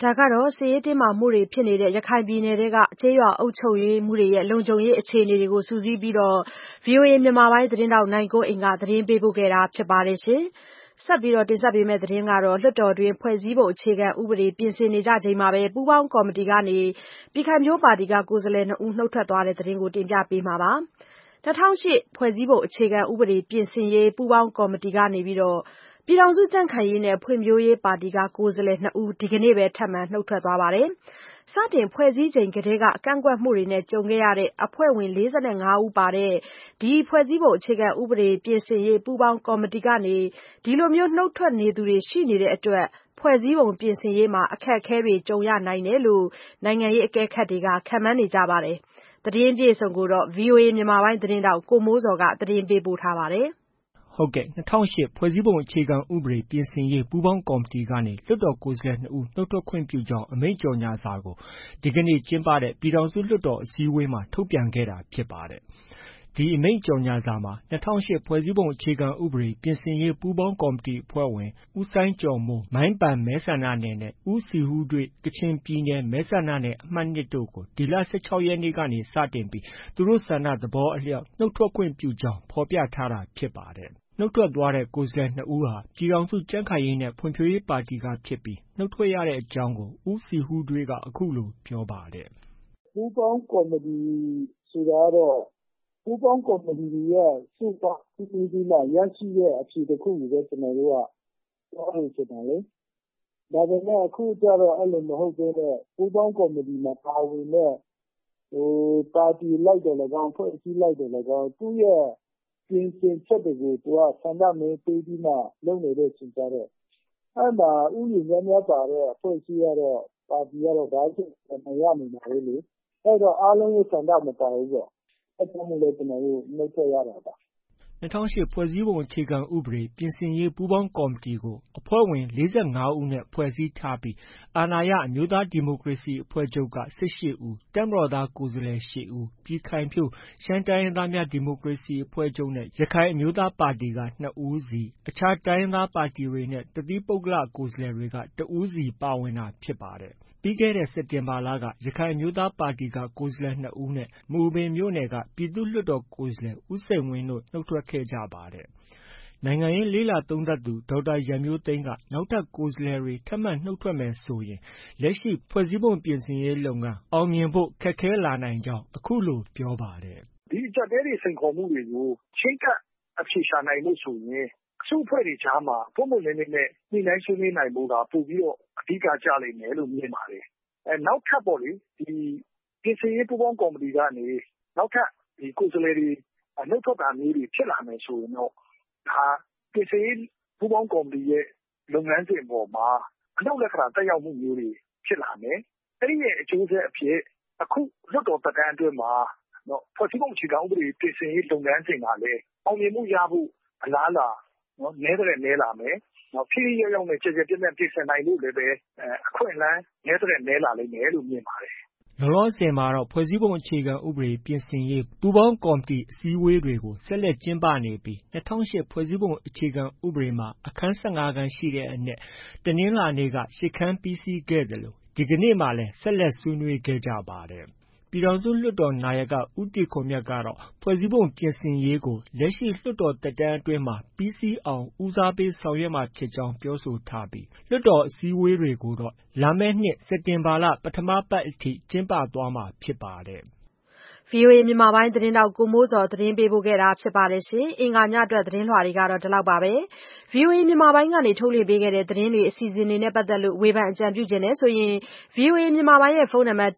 ဒါကတော့စစ်ရေးတင်းမာမှုတွေဖြစ်နေတဲ့ရခိုင်ပြည်နယ်ကကျေးရွာအုပ်ချုပ်ရေးမှုတွေရဲ့လုံခြုံရေးအခြေအနေတွေကိုစုစည်းပြီးVOA မြန်မာပိုင်းသတင်းတောက်နိုင်ကိုအိမ်ကသတင်းပေးပို့ခဲ့တာဖြစ်ပါတယ်။ဆက်ပြီးတင်ဆက်ပေးမယ့်သတင်းကတော့လွှတ်တော်တွင်းဖွဲ့စည်းပုံအခြေခံဥပဒေပြင်ဆင်နေကြချိန်မှာပဲပူးပေါင်းကော်မတီကနေပြည်ခိုင်ဖြိုးပါတီကကိုယ်စားလှယ်2ဦးနှုတ်ထွက်သွားတဲ့သတင်းကိုတင်ပြပေးမှာပါ။2008ဖွဲ့စည်းပုံအခြေခံဥပဒေပြင်ဆင်ရေးပူးပေါင်းကော်မတီကနေပြည်ထောင်စုကြံ့ခိုင်ရေးနဲ့ဖွံ့ဖြိုးရေးပါတီကကိုယ်စားလှယ်2ဦးဒီကနေ့ပဲထပ်မံနှုတ်ထွက်သွားပါတယ်။စတင်ဖွဲ့စည်းချိန်ကတည်းကကန့်ကွက်မှုတွေနဲ့ကြုံခဲ့ရတဲ့အဖွဲ့ဝင်45ဦးပါတဲ့ဒီဖွဲ့စည်းပုံအခြေခံဥပဒေပြင်ဆင်ရေးပူးပေါင်းကော်မတီကနေဒီလိုမျိုးနှုတ်ထွက်နေသူတွေရှိနေတဲ့အတွက်ဖွဲ့စည်းပုံပြင်ဆင်ရေးမှာအခက်အခဲတွေကြုံရနိုင်တယ်လို့နိုင်ငံရေးအကဲခတ်တွေကခန့်မှန်းနေကြပါတယ်။သတင်းပြေဆုံးကိုတော့ VOA မြန်မာပိုင်းသတင်းတောက်ကိုမိုးစော်ကသတင်းပေးပို့ထားပါတယ်။ဟုတ်ကဲ့2008ဖွဲ့စည်းပုံအခြေခံဥပဒေပြင်ဆင်ရေးပူးပေါင်းကော်မတီကနေလွှတ်တော်ကိုယ်စားလှယ်2ဦးနှုတ်ထွက်ခွင့်ပြုကြောင်းအမိန့်ကြေညာစာကိုဒီကနေ့ကျင်းပတဲ့ပြည်ထောင်စုလွှတ်တော်အစည်းအဝေးမှာထုတ်ပြန်ခဲ့တာဖြစ်ပါတယ်။ဒီအမိန့်ကြေညာစာမှာ2008ဖွဲ့စည်းပုံအခြေခံဥပဒေပြင်ဆင်ရေးပူးပေါင်းကော်မတီအဖွဲ့ဝင်ဦးစိုင်းကျော်မိုးမိုင်းပန်မဲဆန္ဒနယ်နဲ့ဦးစီဟူးတွေ့ကချင်ပြည်နယ်မဲဆန္ဒနယ်အမှတ်2တို့ကိုဒီလ16ရက်နေ့ကနေစတင်ပြီးသူတို့ဆန္ဒသဘောအလျောက်နှုတ်ထွက်ခွင့်ပြုကြောင်းဖော်ပြထားတာဖြစ်ပါတယ်။နှုတ်ထွက်သွားတဲ့ကိုယ်စားလှယ်2ဦးဟာပြည်ထောင်စုကြံ့ခိုင်ရေးနဲ့ဖွံ့ဖြိုးရေးပါတီကဖြစ်ပြီးနှုတ်ထွက်ရတဲ့အကြောင်းကိုဦးစီဟူးတွေ့ကအခုလိုပြောပါတယ်။ပူးပေါင်းကော်မတီဆိုတာတော့ပူးပေါင်းကော်မတီရဲ့စုပေါင်းပြီးမှရရှိတဲ့အဖြေတစ်ခုကိုပဲကျွန်တော်တို့ကပြောလို့ဖြစ်တယ်လေ။ဒါပေမဲ့အခုကျတော့အဲ့လိုမဟုတ်သေးတဲ့ပူးပေါင်းကော်မတီမှာပါဝင်တဲ့ပါတီလိုက်တယ်လည်းကောင်းဖွဲ့စည်းလိုက်တယ်လည်းကောင်းသူ့ရဲ့ပြင်ဆင်ချက်တွေကိုသူကဆန္ဒမဲပေးပြီးမှလုပ်နေတဲ့ချိန်ကြတော့အဲ့မှာဥယျာဉ်များများပါတဲ့အဖွဲ့အစည်းရတော့ပါတီရတော့ဒါချင်းမရနိုင်ပါဘူးလေအဲ့တော့အားလုံးရဲ့ဆန္ဒမပါဘူးပေါ့အဲ့ဒါမျိုးလည်းကျွန်တော်တို့နှုတ်ထွက်ရတာပါ 2008ဖွဲ့စည်းပုံအခြေခံဥပဒေပြင်ဆင်ရေးပူးပေါင်းကော်မတီကိုအဖွဲ့ဝင်45ဦးနဲ့ဖွဲ့စည်းထားပြီးအာဏာရအမျိုးသားဒီမိုကရေစီအဖွဲ့ချုပ်က18ဦးတပ်မတော်သားကိုယ်စားလှယ်8ဦးပြည်ခိုင်ဖြိုးရှမ်းတိုင်းရင်းသားများဒီမိုကရေစီအဖွဲ့ချုပ်နဲ့ရခိုင်အမျိုးသားပါတီက2ဦးစီအခြားတိုင်းရင်းသားပါတီတွေနဲ့တသီးပုဂ္ဂလကိုယ်စားလှယ်တွေက1ဦးစီပါဝင်တာဖြစ်ပါတယ်။ပြီးခဲ့တဲ့စက်တင်ဘာလကရခိုင်အမျိုးသားပါတီကကိုယ်စားလှယ်2ဦးနဲ့မူပင်မြို့နယ်ကပြည်သူ့လွှတ်တော်ကိုယ်စားလှယ်ဦးစိန်ဝင်းတို့နှုတ်ထွက်ခဲ့ကြပါတယ်။နိုင်ငံရေးလေ့လာသုံးသပ်သူဒေါက်တာရန်မျိုးသိမ်းကနောက်ထပ်ကိုယ်စားလှယ်တွေထပ်မံနှုတ်ထွက်မယ်ဆိုရင်လက်ရှိဖွဲ့စည်းပုံပြင်ဆင်ရေးလုပ်ငန်းအောင်မြင်ဖို့ခက်ခဲလာနိုင်ကြောင်းအခုလိုပြောပါတယ်။ဒီအကြပ်တဲတွေစိန်ခေါ်မှုတွေကိုချင်းကပ်အဖြေရှာနိုင်လို့ဆိုရင်အစုအဖွဲ့တွေကြားမှာပုံမှန်လေးနဲ့ညှိနှိုင်းဆွေးနွေးနိုင်ဖို့ကပို့ပြီးတော့အဓိကကျလိမ့်မယ်လို့မြင်ပါတယ်။နောက်ထပ်ပေါ့လေဒီပြင်ဆင်ရေးပူးပေါင်းကော်မတီကနေနောက်ထပ်ဒီကိုယ်စားလှယ်တွေနှုတ်ထွက်တာမျိုးတွေဖြစ်လာမယ်ဆိုရင်တော့ဒါပြင်ဆင်ရေးပူးပေါင်းကော်မတီရဲ့လုပ်ငန်းစဉ်ပေါ်မှာအနောက်လက္ခဏာတက်ရောက်မှုမျိုးတွေဖြစ်လာမယ်။အဲ့ဒီရဲ့အကျိုးဆက်အဖြစ်အခုလွှတ်တော်တက်တန်းအတွင်းမှာဖွဲ့စည်းပုံအခြေခံဥပဒေပြင်ဆင်ရေးလုပ်ငန်းစဉ်ကလည်းအောင်မြင်မှုရဖို့အလားလာနည်းတဲ့နည်းလာမယ်။ဖြည်းဖြည်းရောက်နဲ့ကြက်ကြက်ပြန့်ပြန့်ပြင်ဆင်နိုင်ဖို့လည်းပဲအခွင့်အလမ်းနည်းတဲ့နည်းလာလိမ့်မယ်လို့မြင်ပါတယ်။လောလောဆယ်မှာတော့ဖွဲ့စည်းပုံအခြေခံဥပဒေပြင်ဆင်ရေးပူးပေါင်းကော်မတီအစည်းအဝေးတွေကိုဆက်လက်ကျင်းပနေပြီး2008ဖွဲ့စည်းပုံအခြေခံဥပဒေမှာအခန်း15ခန်းရှိတဲ့အနက်တနင်္လာနေ့က10ခန်းပြီးစီးခဲ့တယ်လို့ဒီကနေ့မှလည်းဆက်လက်ဆွေးနွေးခဲ့ကြပါတယ်။ပြည်ထောင်စုလွှတ်တော်နာယကဦးတီခွန်မြတ်ကတော့ဖွဲ့စည်းပုံပြင်ဆင်ရေးကိုလက်ရှိလွှတ်တော်သက်တမ်းအတွင်းမှာပြီးစီးအောင်ဦးစားပေးဆောင်ရွက်မှာဖြစ်ကြောင်းပြောဆိုထားပြီးလွှတ်တော်အစည်းအဝေးတွေကိုတော့လာမယ့်နှစ်စက်တင်ဘာလပထမပတ်အထိကျင်းပသွားမှာဖြစ်ပါတယ်။ VOA မြန်မာပိုင်းသတင်းတောက်ကိုမိုးစော်သတင်းပေးပို့ခဲ့တာဖြစ်ပါတယ်။အင်္ဂါညအတွက်သတင်းလွှာတွေကတော့ဒီလောက်ပါပဲ။ VOA မြန်မာပိုင်းကနေထုတ်လွှင့်ပေးခဲ့တဲ့သတင်းတွေအစီအစဉ်တွေနဲ့ပတ်သက်လို့ဝေဖန်အကြံပြုချင်တယ်ဆိုရင် VOA မြန်မာပိုင်းရဲ့ဖုန်းနံပါတ်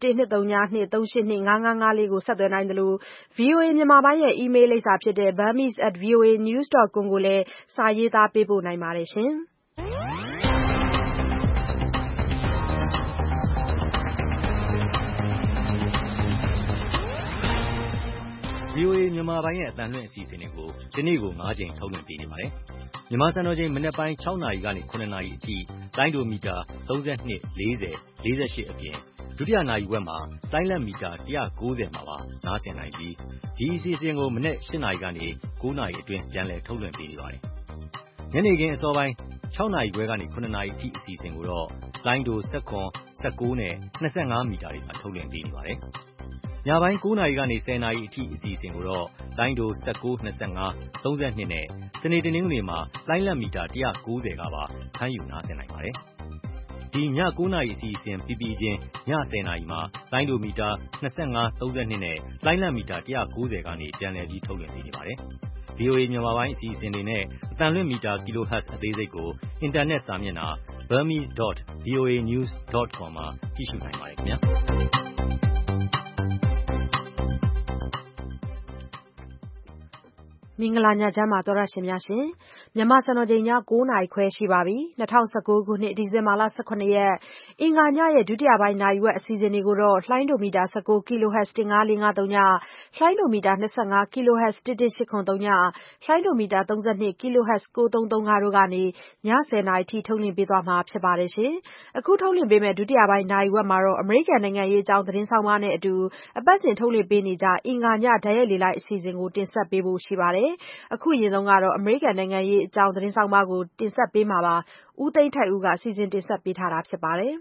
1232382555ကိုဆက်သွယ်နိုင်သလို VOA မြန်မာပိုင်းရဲ့ email လိပ်စာဖြစ်တဲ့ burmese@voanews.com ကိုလည်းစာရေးသားပေးပို့နိုင်ပါတယ်။ VOA မြန်မာပိုင်းရဲ့အသံလွှင့်အစီအစဉ်တွေကိုဒီနေ့ကို9ကြိမ်ထုတ်လွှင့်ပေးနေပါတယ်။မြန်မာစံတော်ချိန်မနက်ပိုင်း6နာရီကနေ9နာရီအထိလိုင်းဒိုမီတာ32 40 48အပြင်ဒုတိယနာရီဝက်မှာလိုင်းလက်မီတာ190မှာပါနားဆင်နိုင်ပြီးဒီအစီအစဉ်ကိုမနက်8နာရီကနေ9နာရီအတွင်းပြန်လည်ထုတ်လွှင့်ပေးနေပါတယ်။ညနေခင်းအစောပိုင်း 6 နာရီခွဲကနေ 7 နာရီအထိအစီအစဉ်ကိုတော့လိုင်းဒို 17, 19 နဲ့ 25 မီတာတွေမှာထုတ်လွှင့်ပေးနေပါတယ်။ညပိုင်း 9 နာရီကနေ 10 နာရီအထိအစီအစဉ်ကိုတော့လိုင်းဒို 19, 25, 32 နဲ့စနေတနင်္ဂနွေမှာလိုင်းလတ်မီတာ 190 ကပါဖမ်းယူနားဆင်နိုင်ပါတယ်။ဒီည 9 နာရီအစီအစဉ်ပြီးပြီးချင်းည 10 နာရီမှာလိုင်းဒိုမီတာ 25, 32 နဲ့လိုင်းလတ်မီတာ 190 ကနေပြန်လည်ပြီးထုတ်လွှင့်ပေးနေပါတယ်။ VOA မြန်မာပိုင်းအစီအစဉ်တွေနဲ့အသံလွှင့်မီတာ kilohertz အသေးစိတ်ကိုအင်တာနက်စာမျက်နှာ burmese.voanews.com မှာကြည့်ရှုနိုင်ပါတယ်ခင်ဗျာ။မင်္ဂလာညချမ်းပါသောတရှင်များရှင်မြန်မာစံတော်ချိန်ည 9 နာရီခွဲရှိပါပြီ2019ခုနှစ်ဒီဇင်ဘာလ18ရက်အင်္ဂါညရဲ့ဒုတိယပိုင်းနာရီဝက်အစီအစဉ်တွေကိုတော့လှိုင်းဒိုမီတာ19 kHz 15453ညလှိုင်းဒိုမီတာ25 kHz 11803ညလှိုင်းဒိုမီတာ32 kHz 9335တို့ကနေည10နာရီထိထုတ်လွှင့်ပေးသွားမှာဖြစ်ပါတယ်ရှင်အခုထုတ်လွှင့်ပေးမယ့်ဒုတိယပိုင်းနာရီဝက်မှာတော့အမေရိကန်နိုင်ငံရေးအကြောင်းသတင်းဆောင်မနဲ့အတူအပတ်စဉ်ထုတ်လွှင့်ပေးနေကြအင်္ဂါညဓာတ်ရိုက်လေလိုက်အစီအစဉ်ကိုတင်ဆက်ပေးဖို့ရှိပါတယ်အခုအရင်ဆုံးကတော့အမေရိကန်နိုင်ငံရေးအကြောင်းသတင်းဆောင်မကိုတင်ဆက်ပေးမှာပါဦးသိန်းထိုက်ဦးကစီစဉ်တင်ဆက်ပေးထားတာဖြစ်ပါတယ်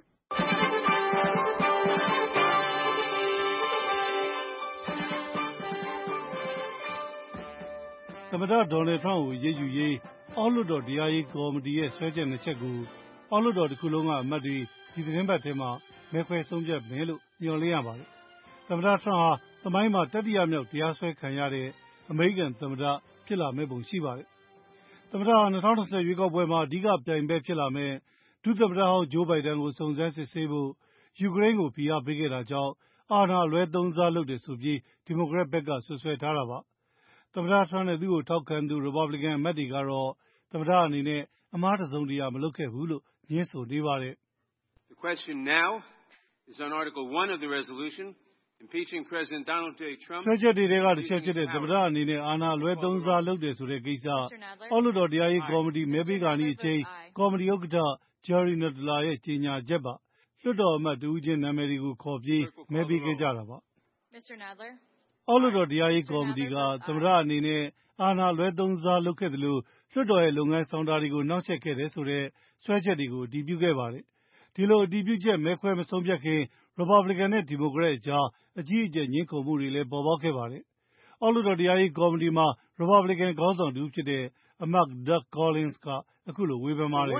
သမ္မတဒေါ်နယ်ထရန့်ကိုအရေးယူရေးအောက်လွှတ်တော်တရားရေးကော်မတီရဲ့ဆွဲချက်2ချက်ကိုအောက်လွှတ်တော်တစ်ခုလုံးကအမတ်တွေဒီသတင်းပတ်ထဲမှာမဲခွဲဆုံးဖြတ်မယ်လို့မျှော်လင့်ရပါတယ်သမ္မတထရန့်ဟာသမိုင်းမှာတတိယမြောက်တရားစွဲခံရတဲ့အမေရိကန်သမ္မတဖြစ်လာမယ့်ပုံရှိပါတယ်။သမ္မတဟာ2020ရွေးကောက်ပွဲမှာအဓိကပြိုင်ဘက်ဖြစ်လာမယ့်ဒုသမ္မတဟောင်းဂျိုးဘိုင်ဒန်ကိုစုံစမ်းစစ်ဆေးဖို့ယူကရိန်းကိုဖိအားပေးခဲ့တာကြောင့်အာဏာအလွဲသုံးစားလုပ်တယ်ဆိုပြီးဒီမိုကရက်ဘက်ကဆွဆွဲထားတာပါ။သမ္မတထရန့်နဲ့သူ့ကိုထောက်ခံသူရီပတ်ဘလစ်ကန်အမတ်တွေကတော့သမ္မတအနေနဲ့အမှားတစ်စုံတရာမလုပ်ခဲ့ဘူးလို့ညင်းဆိုနေပါတယ်။ The question now is on Article 1 of the resolution impeaching President Donald J. Trump ဆွဲချက်တွေထဲကတစ်ချက်ဖြစ်တဲ့သမ္မတအနေနဲ့အာဏာလွဲသုံးစားလုပ်တယ်ဆိုတဲ့ကိစ္စအောက်လွှတ်တော်တရားရေးကော်မတီမဲပေးကာနီအချိန်ကော်မတီဥက္ကဋ္ဌ Jerry Nadler ရဲ့ကြေညာချက်ပါလွှတ်တော်အမတ်တဦးချင်းနာမည်တွေကိုခေါ်ပြီးမဲပေးခဲ့ကြတာပါအောက်လွှတ်တော်တရားရေးကော်မတီကသမ္မတအနေနဲ့အာဏာလွဲသုံးစားလုပ်ခဲ့တယ်လို့လွှတ်တော်ရဲ့လုပ်ငန်းဆောင်တာတွေကိုနှောက်ယှက်ခဲ့တယ်ဆိုတဲ့ဆွဲချက်တွေကိုအတည်ပြုခဲ့ပါတယ်ဒီလိုအတည်ပြုချက်မဲခွဲမဆုံးဖြတ်ခင်ရီပတ်ဘလစ်ကန်နဲ့ဒီမိုကရက်အကြားအကြီးအကျယ်ညှင်းခုန်မှုတွေလည်းပေါ်ပေါက်ခဲ့ပါတယ်။အောက်လွှတ်တော်တရားရေးကော်မတီမှာရီပတ်ဘလစ်ကန်ခေါင်းဆောင်တူဖြစ်တဲ့အမတ် Doug Collins ကအခုလိုဝေဖန်ပါတယ်။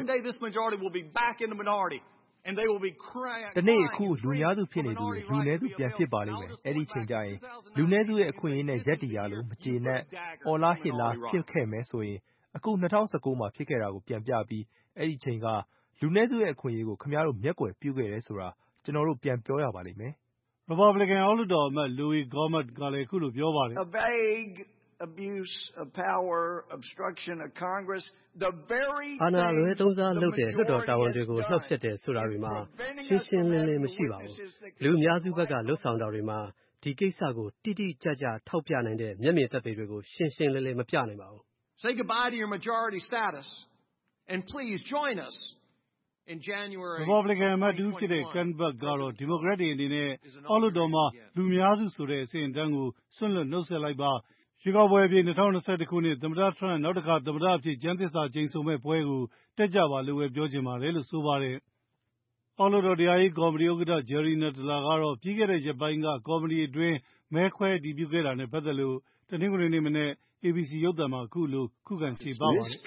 "တနေ့အခုလူများစုဖြစ်နေသူတွေလူနည်းစုပြန်ဖြစ်ပါလိမ့်မယ်။အဲ့ဒီချိန်ကျရင်လူနည်းစုရဲ့အခွင့်အရေးနဲ့ရပ်တည်ရလို့မကျေနပ်အော်လားဟစ်လားဖြစ်ခဲ့မယ်ဆိုရင်အခု2019မှာဖြစ်ခဲ့တာကိုပြန်ပြပြီးအဲ့ဒီချိန်ကလူနည်းစုရဲ့အခွင့်အရေးကိုခင်ဗျားတို့မျက်ကွယ်ပြုခဲ့တယ်ဆိုတာကျွန်တော်တို့ပြန်ပြောရပါလိမ့်မယ်။ရီပတ်ဘလစ်ကန်အောက်လွှတ်တော်အမတ် Louis Gohmert ကလည်းအခုလိုပြောပါတယ်။အာဏာအလွဲသုံးစားလုပ်တဲ့လွှတ်တော်တာဝန်တွေကိုနှောက်ယှက်တယ်ဆိုတာတွေမှာရှင်းရှင်းလင်းလင်းမရှိပါဘူး။လူအများစုဘက်ကလှုပ်ဆောင်တာတွေမှာဒီကိစ္စကိုတိတိကျကျထောက်ပြနိုင်တဲ့မျက်မြင်သက်သေတွေကိုရှင်းရှင်းလင်းလင်းမပြနိုင်ပါဘူး။ Say goodbye to your majority status and please join us in January ရီပတ်ဘလစ်ကန်အမတ်တူဖြစ်တဲ့ Ken Buck ကတော့ဒီမိုကရက်တွေအနေနဲ့အောက်လွှတ်တော်မှာလူများစုဆိုတဲ့အဆင့်အတန်းကိုဆွန့်လွတ်နှုတ်ဆက်လိုက်ပါရွေးကောက်ပွဲအဖြစ်2021ခုနှစ်သမ္မတထရန့်နောက်တစ်ခါသမ္မတအဖြစ်ကျမ်းသစ္စာကျိန်ဆိုမဲ့ပွဲကိုတက်ကြပါလို့ပဲပြောချင်ပါတယ်လို့ဆိုပါတယ်။အောက်လွှတ်တော်တရားရေးကော်မတီဥက္ကဋ္ဌ Jerry Nadler ကတော့ပြီးခဲ့တဲ့ရက်ပိုင်းကကော်မတီအတွင်းမဲခွဲအတည်ပြုခဲ့တာနဲ့ပတ်သက်လို့တနင်္ဂနွေနေ့မနေ့ ABC ရုပ်သံမှာအခုလိုခုခံချေပပါတယ်။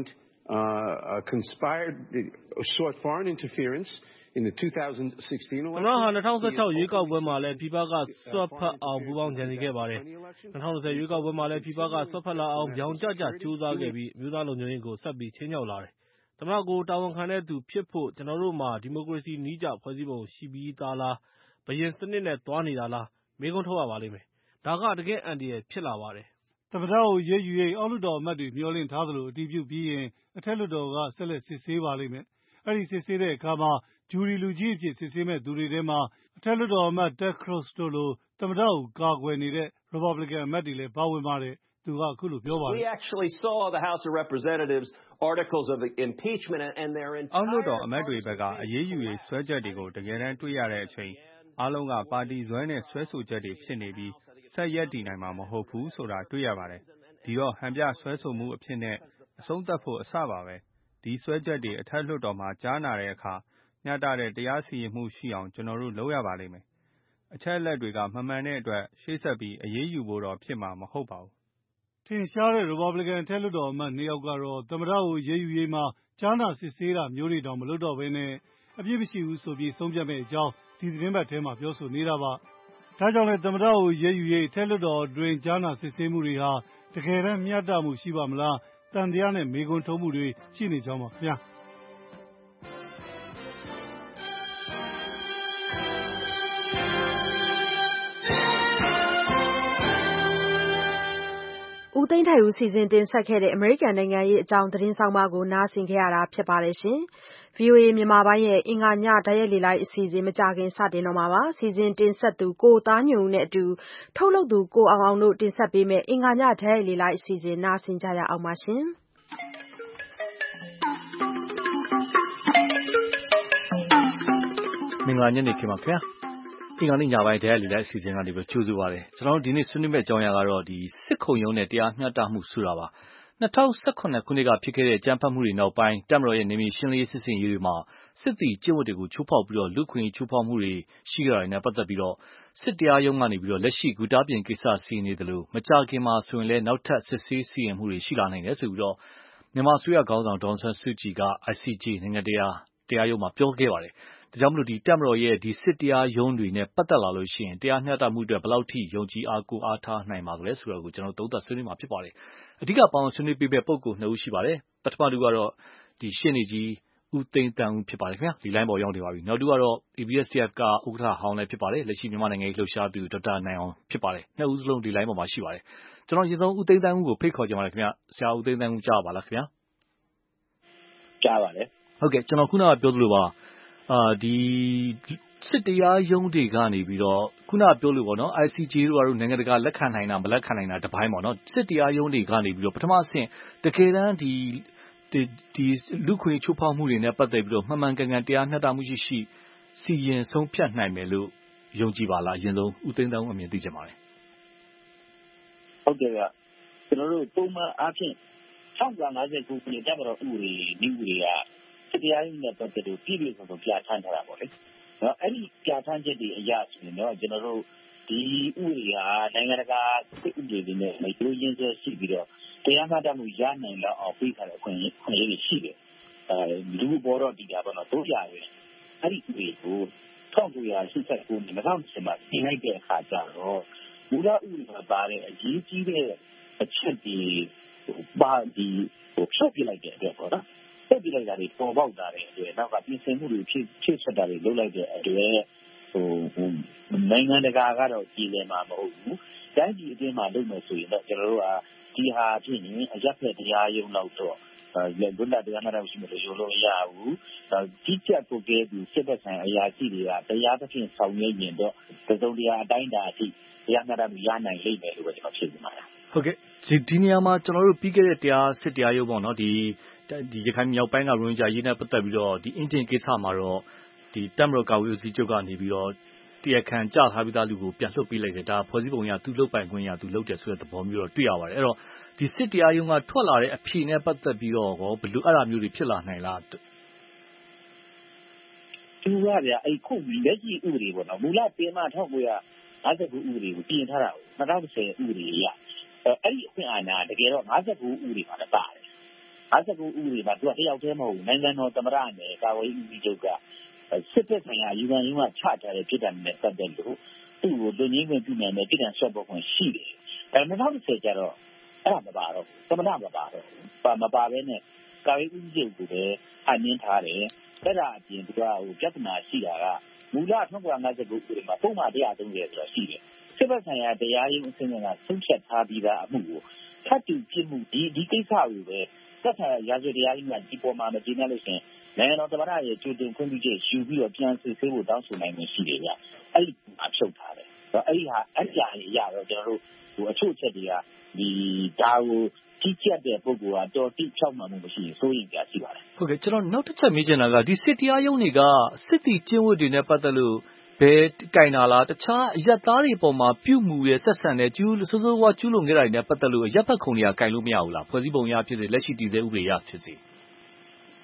sought foreign interference in the 2016 election သမ္မတဟာ2016ရွေးကောက်ပွဲမှာလည်းပြည်ပကစွက်ဖက်အောင်ပူးပေါင်းကြံစည်ခဲ့ပါတယ်2020ရွေးကောက်ပွဲမှာလည်းပြည်ပကစွက်ဖက်လာအောင်ပြောင်ကျကျကြိုးစားခဲ့ပြီးအမျိုးသားလုံခြုံရေးကိုဆက်ပြီးချင်းချောက်လာတယ်သမ္မတကိုတာဝန်ခံတဲ့သူဖြစ်ဖို့ကျွန်တော်တို့မှာဒီမိုကရေစီနည်းကျဖွဲ့စည်းပုံရှိပြီးသားလားဘယင်စနစ်နဲ့သွားနေတာလားမေးခွန်းထုတ်ရပါလိမ့်မယ်ဒါကတကယ်အန္တရာယ်ဖြစ်လာပါတယ်သမ္မတကိုရေးယူရေးအောက်လွှတ်တော်အမတ်တွေမျှော်လင့်ထားသလိုအတည်ပြုပြီးရင်အထက်လွှတ်တော်ကဆက်လက်စစ်ဆေးပါလိမ့်မယ်။အဲဒီစစ်ဆေးတဲ့အခါမှာဂျူရီလူကြီးအဖြစ်စစ်ဆေးမဲ့သူတွေထဲမှာအထက်လွှတ်တော်အမတ် Ted Cruz တို့လိုသမ္မတကိုကာကွယ်နေတဲ့ရီပတ်ဘလစ်ကန်အမတ်တွေလည်းပါဝင်ပါတယ်။သူကအခုလိုပြောပါတယ်။ We actually saw the House of Representatives articles of impeachment and their entire အောက်လွှတ်တော်အမတ်တွေဘက်ကအရေးယူရေးဆွဲချက်တွေကိုတကယ်တမ်းတွေ့ရတဲ့အချိန်အားလုံးကပါတီစွဲနဲ့ဆွဲဆိုချက်တွေဖြစ်နေပြီးဆက်ရက်တည်နိုင်မှာမဟုတ်ဘူးဆိုတာတွေ့ရပါတယ်။ဒီတော့ဟန်ပြဆွဲဆိုမှုအဖြစ်နဲ့အဆုံးသတ်ဖို့အစပါပဲဒီစွဲချက်တွေအထက်လွှတ်တော်မှာကြားနာတဲ့အခါမျှတတဲ့တရားစီရင်မှုရှိအောင်ကျွန်တော်တို့လုပ်ရပါလိမ့်မယ်။အချက်အလက်တွေကမမှန်တဲ့အတွက်ရှေ့ဆက်ပြီးအရေးယူဖို့တော့ဖြစ်မှာမဟုတ်ပါဘူး။ထင်ရှားတဲ့ Republican အထက်လွှတ်တော်အမတ်2ယောက်ကတော့သမ္မတကိုရေးယူရေးမှာကြားနာစစ်ဆေးတာမျိုးတွေတောင်မလုပ်တော့ဘဲနဲ့အပြစ်မရှိဘူးဆိုပြီးဆုံးဖြတ်မယ့်အကြောင်းဒီသတင်းပတ်ထဲမှာပြောဆိုနေတာပါ။ဒါကြောင့်လည်းသမ္မတကိုရေးယူရေးအထက်လွှတ်တော်အတွင်းကြားနာစစ်ဆေးမှုတွေဟာတကယ်တမ်းမျှတမှုရှိပါမလားတန်တရားနဲ့မေးခွန်းထုတ်မှုတွေရှိနေကြောင်းပါခင်ဗျာ။ဦးသိန်းထိုက်ဦးစီစဉ်တင်ဆက်ခဲ့တဲ့အမေရိကန်နိုင်ငံရေးအကြောင်းသတင်းဆောင်မကိုနားဆင်ခဲ့ရတာဖြစ်ပါတယ်ရှင်။ VOA မြန်မာပိုင်းရဲ့အင်္ဂါညဓာတ်ရိုက်လေလိုက်အစီအစဉ်မကြခင်စတင်တော့မှာပါ။စီစဉ်တင်ဆက်သူကိုသားညွန့်ဦးနဲ့အတူထုတ်လုပ်သူကိုအောင်အောင်တို့တင်ဆက်ပေးမယ့်အင်္ဂါညဓာတ်ရိုက်လေလိုက်အစီအစဉ်နားဆင်ကြရအောင်ပါရှင်။မင်္ဂလာညနေခင်းပါခင်ဗျာ။အင်္ဂါနေ့ညပိုင်းဓာတ်ရိုက်လေလိုက်အစီအစဉ်ကနေပြီးကြိုဆိုပါရစေ။ကျွန်တော်တို့ဒီနေ့ဆွေးနွေးမယ့်အကြောင်းအရာကတော့စစ်ခုံရုံးနဲ့တရားမျှတမှုဆိုတာပါ။2018ခုနှစ်ကဖြစ်ခဲ့တဲ့အကြမ်းဖက်မှုတွေနောက်ပိုင်းတပ်မတော်ရဲ့နေမြေရှင်းလင်းရေးစစ်ဆင်ရေးတွေမှာစစ်သည်ကျင့်ဝတ်တွေကိုချိုးဖောက်ပြီးလူ့ခွင့်ရေးချိုးဖောက်မှုတွေရှိခဲ့တာနဲ့ပတ်သက်ပြီးစစ်တရားရုံးကနေပြီးလက်ရှိဂူတာပြင်ကိစ္စစီရင်နေတယ်လို့မကြာခင်မှာဆိုရင်လည်းနောက်ထပ်စစ်ဆေးစီရင်မှုတွေရှိလာနိုင်တယ်ဆိုပြီးမြန်မာအစိုးရခေါင်းဆောင်ဒေါ်အောင်ဆန်းစုကြည်က ICJ နိုင်ငံတရားရုံးမှာပြောခဲ့ပါတယ်။ဒါကြောင့်မလို့တပ်မတော်ရဲ့စစ်တရားရုံးတွေနဲ့ပတ်သက်လာလို့ရှိရင်တရားမျှတမှုအတွက်ဘယ်လောက်ထိယုံကြည်အားကိုးအားထားနိုင်ပါသလဲဆိုတာကိုကျွန်တော်သုံးသပ်ဆွေးနွေးမှာဖြစ်ပါတယ်။အဓိကပေါင်းဆွေးနွေးပေးမယ့်ပုဂ္ဂိုလ်2ဦးရှိပါတယ်။ပထမတူကတော့ရှင်းနေကြီးဦးသိန်းတန်းဦးဖြစ်ပါတယ်ခင်ဗျာဒီလိုင်းပေါ်ရောက်နေပါပြီ။နောက်တူကတော့ ABSDF ကဥက္ကဋ္ဌဟောင်းလည်းဖြစ်ပါတယ်။လက်ရှိမြန်မာနိုင်ငံရေးလှုပ်ရှားသူဒေါက်တာနိုင်အောင်ဖြစ်ပါတယ်။နှစ်ဦးစလုံးဒီလိုင်းပေါ်မှာရှိပါတယ်။ကျွန်တော်ရင်ဆုံးဦးသိန်းတန်းဦးကိုဖိတ်ခေါ်ကြပါမယ်ခင်ဗျာ။ဆရာဦးသိန်းတန်းဦးကြားပါလားခင်ဗျာ။ကြားပါတယ်။ဟုတ်ကဲ့ကျွန်တော်ခုနကပြောသလိုပါဒီစစ်တရားရုံးတွေကနေပြီးတော့ခုနပြောလို့ပေါ့နော် ICJ တို့နိုင်ငံတကာလက်ခံနိုင်တာမလက်ခံနိုင်တာတပိုင်းပေါ့နော်စစ်တရားရုံးတွေကနေပြီးတော့ပထမအဆင့်တကယ်တမ်းဒီလူခွင့်ချိုးဖောက်မှုတွေနဲ့ပတ်သက်ပြီးတော့မှန်မှန်ကန်ကန်တရားမျှတမှုရှိစီရင်ဆုံးဖြတ်နိုင်မယ်လို့ယုံကြည်ပါလားအရင်ဆုံးဦးသိန်းတန်းဦးအမြင်သိချင်ပါတယ်ဟုတ်ကဲ့ကကျွန်တော်တို့ပုံမှန်အားဖြင့်1959ခုနှစ်တပ်မတော်ဥပဒေနည်းဥပဒေကစစ်တရားရုံးနဲ့ပတ်သက်လို့ပြည်ပြည်ဆုံးပြဋ္ဌာန်းထားတာပေါ့လေနော်အဲ့ဒီပြဋ္ဌာန်းချက်တွေအရဆိုရင်တော့ကျွန်တော်တို့ဒီဥပဒေဟာနိုင်ငံတကာစစ်ဥပဒေတွေနဲ့မရိုးရင်းစွဲရှိပြီးတော့တရားမျှတမှုရနိုင်လောက်အောင်ပြထားတဲ့အခွင့်အရေးတွေရှိတယ်လူဘောတော့ဒီတာပေါ့နော်တို့ရတယ်အဲ့ဒီဥပဒေကို1989ခုနှစ်2010မှာပြင်လိုက်တဲ့အခါကျတော့မူလဥပဒေမှာပါတဲ့အရေးကြီးတဲ့အချက်တွေပါဒီဖြုတ်ပြလိုက်တဲ့အတွက်ပေါ့နော်ဖြုတ်ပြလိုက်တာတွေပေါ်ပေါက်လာတဲ့အတွက်နောက်ကပြင်ဆင်မှုတွေဖြည့်ချက်တာတွေလုပ်လိုက်တဲ့အတွက်နိုင်ငံတကာကတော့ကြည်လည်မှာမဟုတ်ဘူးတိုင်းပြည်အတွင်းမှာလုပ်မယ်ဆိုရင်တော့ကျွန်တော်တို့ကဒီဟာဖြစ်ရင်အရက်ဖက်တရားရုံးလောက်တော့လွတ်လပ်တရားမျှတမှုရှိမယ်လို့ပြောလို့မရဘူးကြီးကြပ်ကိုကဲပြီးစစ်တပ်ဆိုင်အရာရှိတွေကတရားသဖြင့်ဆောင်ရွက်ရင်တော့သုံးတရားအတိုင်းအတာအထိတရားမျှတမှုရနိုင်လိမ့်မယ်လို့ပဲကျွန်တော်ဖြေချင်ပါတယ်ဟုတ်ကဲ့ဒီနေရာမှာကျွန်တော်တို့ပြီးခဲ့တဲ့စစ်တရားရုံးပေါ့နော်ဒီရခိုင်မြောက်ပိုင်းကရိုဟင်ဂျာရေးနဲ့ပတ်သက်ပြီးတော့ဒီအင်ဂျင်ကိစ္စမှာတော့ဒီတပ်မတော်ကာကွယ်ရေးဦးစီးချုပ်ကနေပြီးတော့တရားခံကြထားပြီးသားလူကိုပြန်လွှတ်ပေးလိုက်တယ်ဒါဖွဲ့စည်းပုံရသူ့လုပ်ပိုင်ခွင့်ရသူလုပ်တယ်ဆိုတဲ့သဘောမျိုးတော့တွေ့ရပါတယ်အဲ့တော့ဒီစစ်တရားရုံးကထွက်လာတဲ့အဖြေနဲ့ပတ်သက်ပြီးတော့ဘယ်လိုအဲ့ဒါမျိုးတွေဖြစ်လာနိုင်လားသူကဗျာအဲ့ခုလက်ရှိဥပဒေပေါ့နော်မူလပြင်မှာ1959ဥပဒေကိုပြင်ထားတာ2010ဥပဒေရအဲ့ဒီအခွင့်အာဏာတကယ်တော့59ဥပဒေမှာလည်းပါတယ်59ဥပဒေမှာသူကတယောက်တည်းမဟုတ်ဘူးနိုင်ငံတော်သမ္မတနဲ့ကာကွယ်ရေးဦးစီးချုပ်ကစစ်တပ်ဆိုင်ရာယူကန်ရုံးကချထားတဲ့ပြည်ထောင်နဲ့ပတ်သက်လို့သူ့ကိုလူငင်းခွင့်ပြုနိုင်တဲ့ပြည်ထောင်ဆွဲပေါ်ခွင့်ရှိတယ်ဒါ2010ကျတော့အဲ့ဒါမပါတော့သမ္မတမပါတော့မပါဘဲနဲ့ကာကွယ်ရေးဦးစီးချုပ်ကိုပဲအနှင်းထားတယ်အဲ့ဒါအပြင်သူကပြဿနာရှိတာကမူလ1959ဥပဒေမှာပုံမှန်130ဆိုတာရှိတယ်စစ်ဘက်ဆိုင်ရာတရားရုံးအဆင့်ကဆုံးဖြတ်ထားပြီးသားအမှုကိုထပ်တူပြစ်မှုဒီကိစ္စကိုပဲသက်ဆိုင်ရာရာဇဝတ်တရားရုံးကဒီပေါ်မှာမကျေနပ်လို့ရှိရင်နိုင်ငံတော်သမ္မတရဲ့ကြိုတင်ခွင့်ပြုချက်ယူပြီးတော့ပြန်စစ်ဆေးဖို့တောင်းဆိုနိုင်မှုရှိတယ်ဗျအဲ့ဒီအဖြုတ်ထားတယ်အဲ့ဒီအရာတော့ကျွန်တော်တို့အချို့ချက်တွေကဒီဒါကိုကြီးကြပ်တဲ့ပုဂ္ဂိုလ်ကတော်တိဖြောက်မှန်မှုမရှိရင်စိုးရိမ်ကြရှိပါတယ်ဟုတ်ကဲ့ကျွန်တော်နောက်တစ်ချက်မေးချင်တာကဒီစစ်တရားရုံးတွေကစစ်တီကျင့်ဝတ်တွေနဲ့ပတ်သက်လို့ဘယ်ကင်တာလားတခြားအရက်သားတွေပေါ်မှာပြုမှုရဲ့ဆက်ဆံတဲ့စိုးစိုးဝါကျူးလွန်ခဲ့တာတွေနဲ့ပတ်သက်လို့ရပ်ဖက်ခုံတွေကကင်လို့မရဘူးလားဖွဲ့စည်းပုံရဖြစ်စေလက်ရှိတည်ဆဲဥပဒေရဖြစ်စေ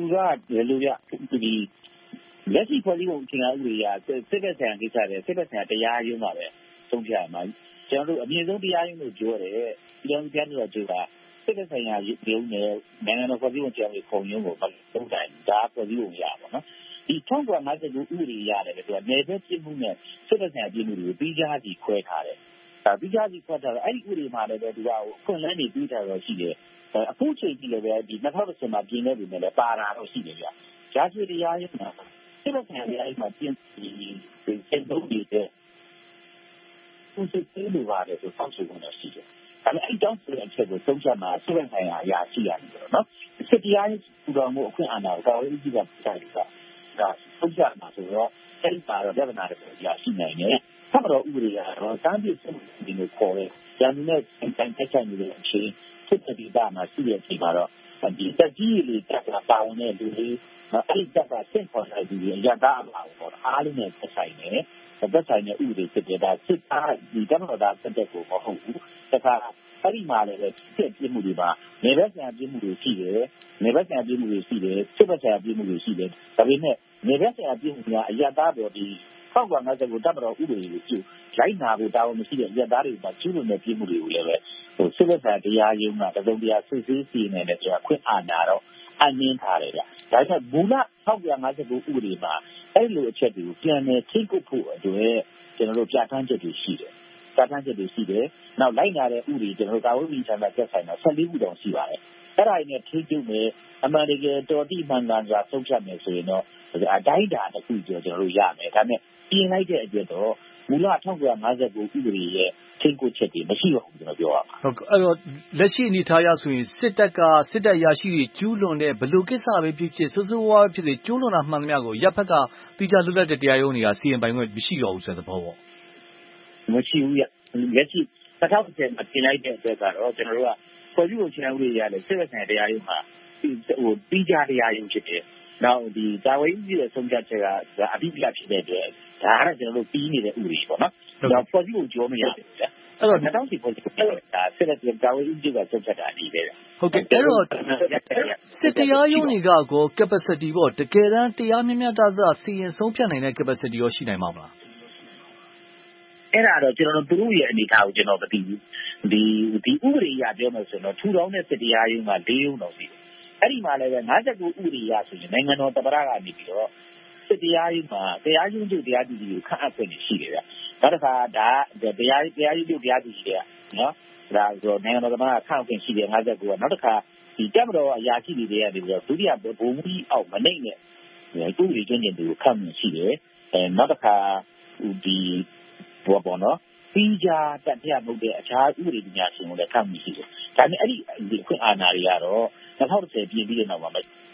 ကလိုပြဒီလက်ရှိဖွဲ့စည်းပုံအခြေခံဥပဒေအရစစ်ဘက်ဆိုင်ရာကိစ္စတွေစစ်ဘက်ဆိုင်ရာတရားရုံးမှာပဲဆုံးဖြတ်ရမှာကျွန်တော်တို့အမြင့်ဆုံးတရားရုံးလို့ပြောတယ်ပြည်ထောင်စုတရားလွှတ်တော်ချုပ်ကစစ်ဘက်ဆိုင်ရာရုံးနဲ့နိုင်ငံတော်ဖွဲ့စည်းပုံအခြေခံဥပဒေခုံရုံးကိုသုံးတိုင်းဒါဖွဲ့စည်းပုံရပါတော့ဒီ1959ဥပဒေရတယ်လေသူကနယ်ဘက်ပြည်မှုနဲ့စစ်ဘက်ဆိုင်ရာပြည်မှုတွေကိုပြီးခြားစီခွဲထားတယ်ပြီးခြားစီခွဲထားတော့အဲ့ဒီဥပဒေမှာလည်းသူကခွင့်လန်းနေပြီးထားတော့ရှိတယ်အခုချိန်ကြီးလည်းပဲဒီ2010မှာပြင်နေပြီနဲ့လည်းပါတာတော့ရှိတယ်ဗျ။ဂျာစီတရားရုံးမှာစစ်ဘက်ဆိုင်ရာတရားရုံးမှာပြင်စစ်သုံးနေတဲ့သူစစ်သေးလိုပါတယ်ဆိုဆောက်ဆိုနေတာရှိတယ်။ဒါပေမဲ့အဲ့တောင်းဆိုတဲ့အချက်ကိုသုံးချက်မှာစစ်ဘက်ဆိုင်ရာအရာရှိရတယ်ဆိုတော့နော်။စစ်တရားရုံးပူတော်မှုအခွင့်အာဏာကိုကာဝေးကြီးကပြတယ်ကဒါသုံးချက်မှာဆိုတော့အဲ့ဒီပါတော့ပြဿနာတွေအရာရှိနိုင်တယ်။ဆက်တော့ဥပဒေကတော့တန်းပြစ်စစ်မှုတွေခေါ်တဲ့ဂျာမနီနဲ့တိုင်းတက်ဆိုင်နေတဲ့အချိန်စစ်တီတာမှာရှိတဲ့အချိန်မှာတော့ဒီတက်ကြီးလေးတက်ကပါဝင်တဲ့လူတွေအဲ့ဒီတက်ကဆင့်ခေါ်တဲ့လူတွေအရတားအပါပေါ့အားလုံးနဲ့သက်ဆိုင်နေသက်ဆိုင်တဲ့ဥပဒေစစ်တဲ့ဒါစစ်သားဒီတမတော်သားတက်ကိုမဟုတ်ဘူးတခါအဲ့ဒီမှာလည်းစစ်ပြမှုတွေပါနေဘက်ဆိုင်ရာပြမှုတွေရှိတယ်နေဘက်ဆိုင်ရာပြမှုတွေရှိတယ်စစ်ဘက်ဆိုင်ရာပြမှုတွေရှိတယ်ဒါပေမဲ့နေဘက်ဆိုင်ရာပြမှုများအရတားပေါ်ဒီ1950ကိုတမတော်ဥပဒေကိုပြုလိုက်နာဖို့တာဝန်မရှိတဲ့အရတားတွေကကျူးလွန်တဲ့ပြမှုတွေကိုလည်းပဲစစ်ဘက်ဆိုင်ရာတရားရုံးကတစုံတရာစစ်ဆေးစီနေတယ်ဆိုတာခွင့်အာဏာတော့အနှင်းထားတယ်ဗျ။ဒါကြောင့်မူလ1959ဥပဒေမှာအဲ့လိုအချက်တွေကိုပြန်လည်ထိကုပ်ဖို့အတွက်ကျွန်တော်တို့ပြဋ္ဌာန်းချက်တွေရှိတယ်။ပြဋ္ဌာန်းချက်တွေရှိတယ်။နောက်လိုက်နာတဲ့ဥပဒေကျွန်တော်တို့ကာဝေးဝန်ကြီးဌာနသက်ဆိုင်တာ14ခုတောင်ရှိပါတယ်။အဲ့ဒါတွေနဲ့ထိကုပ်မယ်အမှန်တကယ်တော်တိမှန်ကန်စွာဆုံးဖြတ်မယ်ဆိုရင်တော့အတိုင်းတာတစ်ခုကျွန်တော်တို့ရမယ်။ဒါပေမဲ့ပြင်လိုက်တဲ့အတွက်တော့မူလ1959ဥပဒေရဲ့ထိကုပ်ချက်တွေမရှိတော့ဘူးကျွန်တော်ပြောရမှာဟုတ်အဲ့တော့လက်ရှိအနေထားရဆိုရင်စစ်တပ်ရရှိတွေကျူးလွန်တဲ့ဘလို့ကိစ္စပဲဖြစ်ဖြစ်စိုးစိုးဝါးဖြစ်ဖြစ်ကျူးလွန်တာမှန်သမျှကိုရပ်ဖက်ကတိကျလွတ်လပ်တဲ့တရားရုံးတွေကစီရင်ပိုင်ခွင့်မရှိတော့ဘူးဆိုတဲ့သဘောပေါ့မရှိဘူးလက်ရှိ2010မှာပြင်လိုက်တဲ့အတွက်ကတော့ကျွန်တော်တို့ကဖွဲ့စည်းပုံအခြေခံဥပဒေရတယ်စစ်ဘက်ဆိုင်ရာတရားရုံးမှာပြီးကြတရားရုံးဖြစ်တယ်နောက်ဒီတာဝန်ကြီးရဲ့ဆုံးဖြတ်ချက်ကအပိပြဖြစ်တဲ့အတွက်ဒါကတော့ကျွန်တော်တို့ပြီးနေတဲ့ဥပဒေပေါ့နော်။ဒါဖွဲ့စည်းပုံကြောမရတယ်ဗျာ။အဲ့တော့2010ဖွဲ့စည်းပုံဒါစစ်တဲ့တာဝန်ကြီးကဆုံးဖြတ်တာဒီပဲ။ဟုတ်ကဲ့အဲ့တော့စစ်တရားရုံးတွေက capacity ပေါ့တကယ်တမ်းတရားမျှမျှတတစီရင်ဆုံးဖြတ်နိုင်တဲ့ capacity ရောရှိနိုင်မှာမလား။အဲ့ဒါတော့ကျွန်တော်တို့သူတို့ရဲ့အနေအထားကိုကျွန်တော်မသိဘူး။ဒီဥပဒေအရပြောမယ်ဆိုတော့ထူထောင်တဲ့စစ်တရားရုံးက၄ရုံးတော့ရှိတယ်။အဲ့ဒီမှာလည်း59ဥပဒေအရဆိုရင်နိုင်ငံတော်သမ္မတကနေပြီးတော့စစ်တရားရုံးမှာတရားရုံးချုပ်တရားသူကြီးကိုခန့်အပ်ခွင့်ရှိတယ်ဗျ။နောက်တစ်ခါဒါတရားရုံးချုပ်တရားသူကြီးတွေကနော်ဒါဆိုနိုင်ငံတော်သမ္မတခန့်အပ်ခွင့်ရှိတယ်59ကနောက်တစ်ခါဒီတပ်မတော်အရာရှိတွေကနေပြီးတော့ဒုတိယဗိုလ်မှူးကြီးအောက်မနှိမ့်နဲ့ဥပဒေကျွမ်းကျင်သူကိုခန့်ခွင့်ရှိတယ်နောက်တစ်ခါဒီဘောပေါ်နော်ပြီးကြတက်ပြမှုတဲ့အခြားဥပဒေပညာရှင်တွေလည်းခန့်ခွင့်ရှိတယ်ဒါပေမဲ့အဲ့ဒီခွင့်အာဏာတွေကတော့2010ပြင်ပြီးတဲ့နောက်မှာ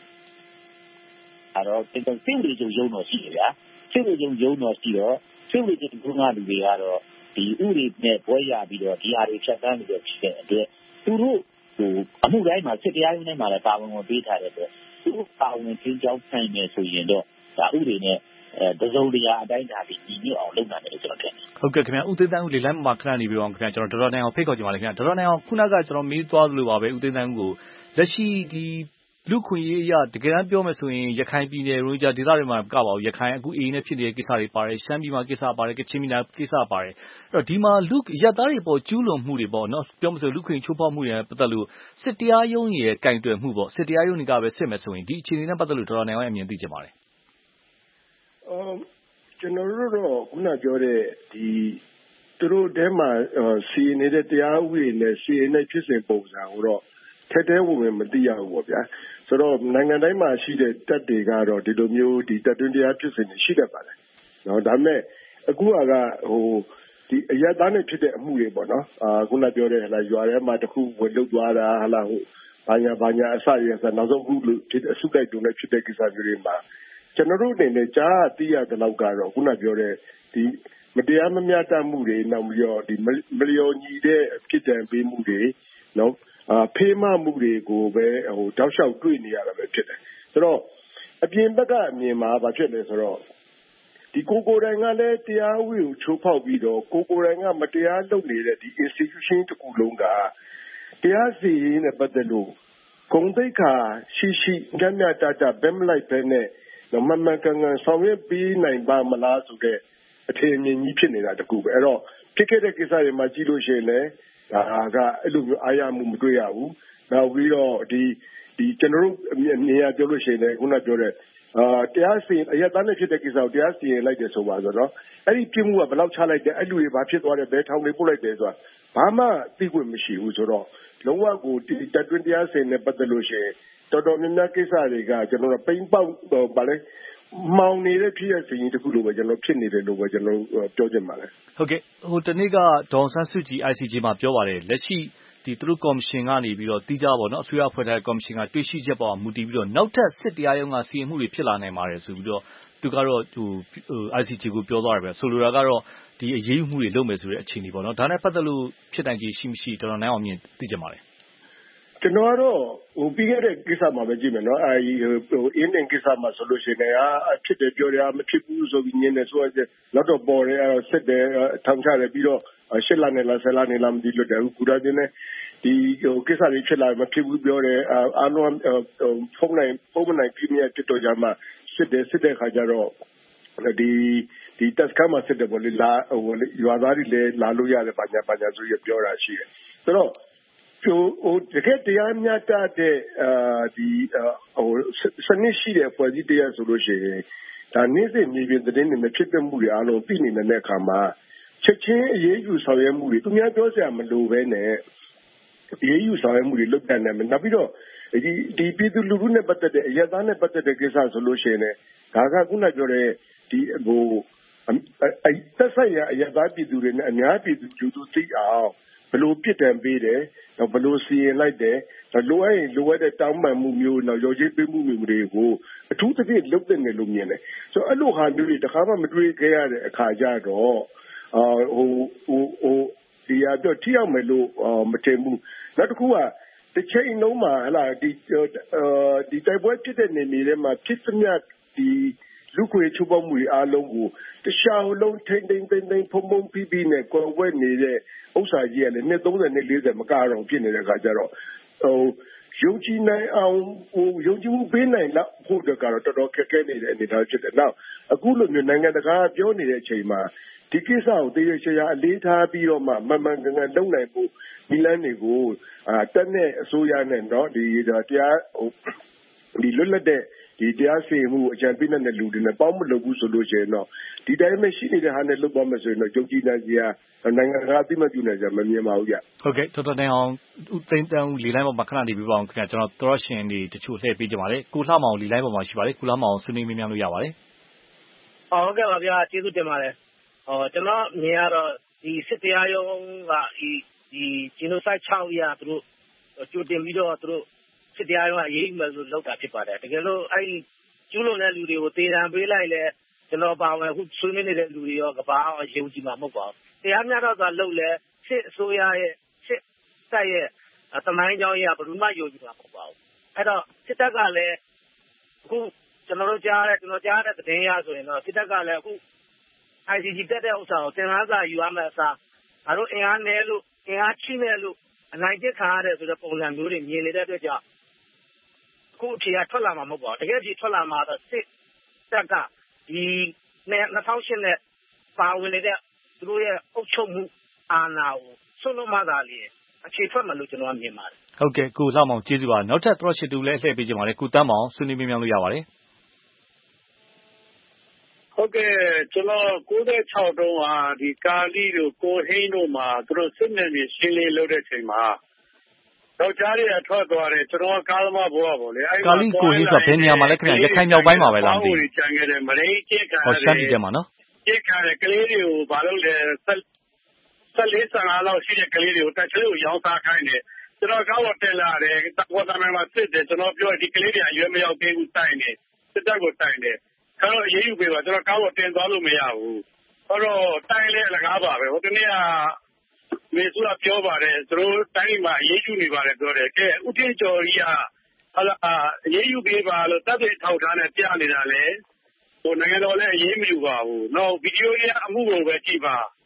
အဲ့တော့စစ်ဝေးချုပ်ရုံးတော်ရှိတယ်ဗျာစစ်ဝေးချုပ်ရုံးတော်ရှိတော့စစ်ဝေးချုပ်ကလူတွေကတော့ဒီဥပဒေနဲ့ပွဲရပြီးတော့ဒီဟာတွေဖြတ်သန်းနေတယ်ဖြစ်တဲ့အတွက်သူတို့အမှုတိုင်းမှာစစ်တရားရုံးထဲမှာလည်းပါဝင်ဝင်ပေးထားတဲ့အတွက်သူတို့ပါဝင်ချင်းကြောင်းဆိုင်နေဆိုရင်တော့ဒါဥပဒေနဲ့တစုံတရာအတိုင်းဒါဒီညွတ်အောင်လုပ်နိုင်တယ်လို့ကျွန်တော်ထင်တယ်ဟုတ်ကဲ့ခင်ဗျဦးသိန်းသန်းဦးလေလိုင်းမှာခဏနေပြီးတော့ခင်ဗျကျွန်တော်ဒေါက်တာနိုင်အောင်ဖိတ်ခေါ်ချင်ပါလေခင်ဗျဒေါက်တာနိုင်အောင်ခုနကကျွန်တော်မေးသွားသလိုပါပဲဦးသိန်းသန်းဦးကိုလက်ရှိဒီလူခွင့်ရေးအရတကယ်တမ်းပြောမယ်ဆိုရင်ရခိုင်ပြည်နယ်ရိုဟင်ဂျာဒေသတွေမှာကပါဘူးရခိုင်အခုအေးနဲ့ဖြစ်နေတဲ့ကိစ္စတွေပါတယ်ရှမ်းပြည်မှာကိစ္စပါတယ်ကချင်ပြည်နယ်ကိစ္စပါတယ်အဲ့တော့ဒီမှာရပ်သားတွေပေါ်ကျူးလွန်မှုတွေပေါ့နော်ပြောမလို့လူခွင့်ချိုးဖောက်မှုတွေနဲ့ပတ်သက်လို့စစ်တရားရုံးရဲ့ကင်တွယ်မှုပေါ့စစ်တရားရုံးတွေကပဲစစ်မယ်ဆိုရင်ဒီအခြေအနေနဲ့ပတ်သက်လို့ဒေါက်တာနိုင်အောင်အမြင်သိချင်ပါတယ်ကျွန်တော်တို့တော့ခုနပြောတဲ့ဒီသူတို့တဲမှာစီရင်နေတဲ့တရားဥပဒေနဲ့စီရင်တဲ့ဖြစ်စဉ်ပုံစံကိုတော့ထဲထဲဝင်မသိရဘူးပေါ့ဗျာဆိုတော့နိုင်ငံတိုင်းမှာရှိတဲ့တပ်တွေကတော့ဒီလိုမျိုးဒီတပ်တွင်းတရားဖြစ်စဉ်တွေရှိတတ်ပါတယ်နော်ဒါပေမဲ့အခုကဒီအရသားနဲ့ဖြစ်တဲ့အမှုတွေပေါ့နော်ခုနပြောတဲ့ဟလာရွာထဲမှာတခုဝင်လုသွားတာဟလာဘာညာအစရစနောက်ဆုံးအခုဖြစ်အစုလိုက်တုံနဲ့ဖြစ်တဲ့ကိစ္စတွေမှာကျွန်တော်တို့အနေနဲ့ကြားသိရတဲ့လောက်ကတော့ခုနပြောတဲ့ဒီမတရားမမျှတမှုတွေနောက်ပြီးတော့ဒီမလျော်ညီတဲ့ဖြစ်တံပေးမှုတွေနော်ဖေးမမှုတွေကိုပဲတောက်လျှောက်တွေ့နေရတာပဲဖြစ်တယ်ဆိုတော့အပြင်ဘက်ကအမြင်မှာဘာဖြစ်လဲဆိုတော့ဒီကိုယ်တိုင်ကလည်းတရားဥပဒေကိုချိုးဖောက်ပြီးတော့ကိုယ်တိုင်ကမတရားလုပ်နေတဲ့ဒီ institution တစ်ခုလုံးကတရားစီရင်နဲ့ပတ်သက်လို့ဂုဏ်သိက္ခာရှိမျှမျှတတဘက်မလိုက်ဘဲနဲ့မှန်မှန်ကန်ကန်ဆောင်ရွက်ပေးနိုင်ပါမလားဆိုတဲ့အခြေအနေကြီးဖြစ်နေတာတကူပဲအဲ့တော့ဖြစ်ခဲ့တဲ့ကိစ္စတွေမှာကြည့်လို့ရှိရင်လည်းဒါကအဲ့လိုမျိုးအားရမှုမတွေ့ရဘူးနောက်ပြီးတော့ဒီကျွန်တော်တို့နေရာပြောလို့ရှိရင်လည်းခုနပြောတဲ့တရားစီရင်အရသားနဲ့ဖြစ်တဲ့ကိစ္စကိုတရားစီရင်လိုက်တယ်ဆိုပါဆိုတော့အဲ့ဒီပြစ်မှုကဘယ်လောက်ချလိုက်တယ်အဲ့လူတွေဘာဖြစ်သွားတယ်ဘယ်ထောင်တွေပို့လိုက်တယ်ဆိုတာဘာမှသိခွင့်မရှိဘူးဆိုတော့လုံးဝကိုတပ်တွင်းတရားစီရင်နဲ့ပတ်သက်လို့ရှိရင်တော်တော်များများကိစ္စတွေကကျွန်တော်တို့ပိန်ပေါက်ဗာလဲမောင်နေတဲ့ဖြစ်ရစီရင်တခုလိုပဲကျွန်တော်ဖြစ်နေတယ်လို့ပဲကျွန်တော်ပြောချင်ပါတယ်ဟုတ်ကဲ့တနေ့ကဒေါ်ဆန်းစုကြည် ICJ မှာပြောပါတယ်လက်ရှိသူတို့ကော်မရှင်ကနေပြီးတော့တီးကြပါတော့အစိုးရဖွဲ့ထားတဲ့ကော်မရှင်ကတွေ့ရှိချက်ပေါ်မူတည်ပြီးတော့နောက်ထပ်စစ်တရားရုံးကစီရင်မှုတွေဖြစ်လာနိုင်ပါတယ်ဆိုပြီးတော့သူကတော့ICJ ကိုပြောသွားတယ်ပဲဆိုလိုတာကတော့ဒီအရေးယူမှုတွေလုပ်မယ်ဆိုတဲ့အခြေအနေပေါ့နော်ဒါနဲ့ပတ်သက်လို့ဖြစ်နိုင်ခြေရှိမရှိတော်တော်နိုင်အောင်မြင်သိကြပါတယ်ကျွန်တော်ကတော့ပြီးခဲ့တဲ့ကိစ္စမှာပဲကြည့်မယ်နော်အင်းတင်ကိစ္စမှာဆိုလို့ရှိရင်ဖြစ်တယ်ပြောတယ်မဖြစ်ဘူးဆိုပြီးညင်းတယ်ဆိုတော့နောက်တော့ပေါ်တယ်စစ်တယ်ထောင်ချတယ်ပြီးတော့8 လနဲ့လား10 လနဲ့လားမသိလို့တယ်အခုကုဒါချင်းနဲ့ဒီကိစ္စတွေဖြစ်လာမဖြစ်ဘူးပြောတယ်အားလုံးဖုန်းနိုင်ပြင်းရဖြစ်တော့ကြမှာစစ်တဲ့ခါကျတော့ဒီတက်စကမှာစစ်တယ်ပေါ့လေလာရွာသားတွေလည်းလာလို့ရတယ်ပါညာဆိုရပြောတာရှိတယ်ဆိုတော့တကယ်တရားမျှတတဲ့စနစ်ရှိတဲ့ဖွဲ့စည်းတရားဆိုလို့ရှိရင်ဒါနေ့စဉ်မြေပြင်သတင်းတွေနဲ့ဖြစ်ပျက်မှုတွေအားလုံးသိနေတဲ့အခါမှာချက်ချင်းအရေးယူဆောင်ရွက်မှုတွေသူများပြောစရာမလိုဘဲနဲ့အရေးယူဆောင်ရွက်မှုတွေလုပ်တတ်တယ်နောက်ပြီးတော့ဒီပြည်သူလူထုနဲ့ပတ်သက်တဲ့အရသားနဲ့ပတ်သက်တဲ့ကိစ္စဆိုလို့ရှိရင်ဒါကခုနပြောတဲ့ဒီသက်ဆိုင်ရာအရသားပြည်သူတွေနဲ့အများပြည်သူလူထုသိအောင်ဘယ်လိုပြစ်ဒဏ်ပေးတယ်ဘယ်လိုစီရင်လိုက်တယ်လိုအပ်ရင်လိုအပ်တဲ့တောင်းပန်မှုမျိုးနောက်ရောကြီးပေးမှုမျိုးတွေကိုအထူးသဖြင့်လုပ်တဲ့နယ်လို့မြင်တယ်ဆိုတော့အဲ့လိုဟာမျိုးတွေတခါမှမတွေ့ခဲ့ရတဲ့အခါကျတော့ဒီအတော့ထိရောက်မယ်လို့မထင်ဘူးနောက်တစ်ခုကတစ်ချိန်လုံးမှာဟလာဒီတိုက်ပွဲဖြစ်တဲ့နေမြေထဲမှာဖြစ်သမျှဒီလူခွေချိုးပေါက်မှုတွေအားလုံးကိုတခြားလုံးထိမ့်ဖုံပြီးနဲ့ကွယ်ဝဲနေတဲ့ဥစ္စာကြီးကလည်းနှစ်30နှစ်40မကတော့ဖြစ်နေတဲ့အခါကျတော့ယုံကြည်နိုင်အောင်ယုံကြည်မှုပေးနိုင်လောက်ဖို့တော့ကတော့တော်တော်ခက်ခဲနေတဲ့အနေအထားဖြစ်တယ်။နောက်အခုလိုမျိုးနိုင်ငံတကာပြောနေတဲ့အချိန်မှာဒီကိစ္စကိုတည်ရချာအလေးထားပြီးတော့မှမှန်ကန်ကန်လုပ်နိုင်ဖို့ဒီလမ်းတွေကိုတက်တဲ့အစိုးရနဲ့เนาะဒီတရားဒီလွတ်လပ်တဲ့ဒီတရားစီရင်မှုအကြံပေးတဲ့လူတွေနဲ့ပေါင်းမလုပ်ဘူးဆိုလို့ရှိရင်တော့ဒီတိုင်းပဲရှိနေတဲ့ဟာနဲ့လုပ်သွားမယ်ဆိုရင်တော့ယုံကြည်နိုင်စရာနိုင်ငံတကာအသိမှတ်ပြုနိုင်ကြမမြင်ပါဘူးကြဟုတ်ကဲ့တော်တော်နိုင်အောင်ဦးသိန်းတန်းဦးလီလိုင်းပေါ်မှာခဏနေပြီးပါအောင်ခင်ဗျာကျွန်တော်သောရှင်တွေတချို့လှည့်ပေးကြပါလေကိုလှမောင်လီလိုင်းပေါ်မှာရှိပါတယ်ကိုလှမောင်ဆွေးနွေးမေးမြန်းလို့ရပါတယ်ဟုတ်ကဲ့ပါဗျာကျေးဇူးတင်ပါတယ်ကျွန်တော်မြင်ရတော့ဒီစစ်တရားရုံးကဒီဂျီနိုဆိုက်6ရာသူတို့ကြိုတင်ပြီးတော့သူတို့စစ်တရားရုံးကအရေးယူမယ်လို့လုပ်တာဖြစ်ပါတယ်တကယ်လို့အဲ့ဒီကျူးလွန်တဲ့လူတွေကိုတေတံပေးလိုက်လဲကျွန်တော်ပါဝင်အခုဆွေးနွေးနေတဲ့လူတွေရောကဘာအောင်ယုံကြည်မှာမဟုတ်ပါဘူးတရားမျှတစွာလုပ်လဲစစ်အစိုးရရဲ့စစ်တပ်ရဲ့သမိုင်းကြောင်းရဘယ်သူမှယုံကြည်မှာမဟုတ်ပါဘူးအဲ့တော့စစ်တပ်ကလည်းအခုကျွန်တော်ကြားတဲ့သတင်းရဆိုရင်တော့စစ်တပ်ကလည်းအခု ICC တက်တဲ့ဥစ္စာကိုသင်ခန်းစာယူရမယ့်အစားငါတို့အင်အားနည်းလို့အင်အားချိနဲ့လို့အနိုင်ကျခံရတဲ့ဆိုတဲ့ပုံစံမျိုးတွေမြင်နေတဲ့အတွက်ကြောင့်အခုအဖြေကထွက်လာမှာမဟုတ်ပါဘူးတကယ်ကြီးထွက်လာမှာတော့စစ်တပ်ကဒီ2008နဲ့ပါဝင်နေတဲ့သူတို့ရဲ့အုပ်ချုပ်မှုအာဏာကိုဆွလို့မှသာလေအခြေထွက်မှာလို့ကျွန်တော်မြင်ပါတယ်ဟုတ်ကဲ့ကိုလှမောင်ကျေးဇူးပါနောက်ထပ်သောရှစ်တူလည်းလှည့်ပေးကြပါလေကိုတန်းမောင်ဆွေးနွေးမေးမြန်းလို့ရပါတယ်ဟုတ်ကဲ့ကျွန်တော်96တုန်းကဒီကာလီတို့ကိုဟိန်းတို့မှာသူတို့စစ်နယ်မြေရှင်းလင်းလုပ်တဲ့ချိန်မှာတော့ကြားရထွက်သွားတယ်ကျွန်တော်ကားသမားဘွားပေါ့လေအဲ့ကာလီကိုဟိန်းဆိုဘယ်နေရာမှာလဲခင်ဗျရခိုင်မြောက်ပိုင်းမှာပဲလားမသိဘူးကြံခဲ့တယ်မရင်းကျစ်ခါတယ်ရှမ်းပြည်ထဲမှာနော်ကျစ်ခါတယ်ကလေးတွေကိုဘာလို့လဲ14-15လောက်ရှိတဲ့ကလေးတွေကိုတက်ချလေးကိုရောင်းစားခိုင်းတယ်ကျွန်တော်ကားပေါ်တက်လာတယ်ဝတ်သမန်မှာစစ်တယ်ကျွန်တော်ပြောဒီကလေးတွေအရွယ်မရောက်သေးဘူးတိုင်တယ်စစ်တပ်ကိုတိုင်တယ်ကျွန်တော်ရေးယူပေးပါကျွန်တော်ကားပေါ်တင်သွားလို့မရဘူးအဲ့တော့တိုင်လဲအလကားပါပဲဟိုတနေ့ကမေစုကပြောပါတယ်သူတို့တိုင်းမှာအရေးယူနေပါတယ်ပြောတယ်ကဲဥတီကျော်ကြီးကဟာလာအရေးယူပေးပါလို့တပ်တွေထောက်ထားနဲ့ပြနေတာလေဟိုနိုင်ငံတော်လည်းအရေးမယူပါဘူးနောက်ဗီဒီယိုကြီးအမှုကိုပဲကြည့်ပါဟ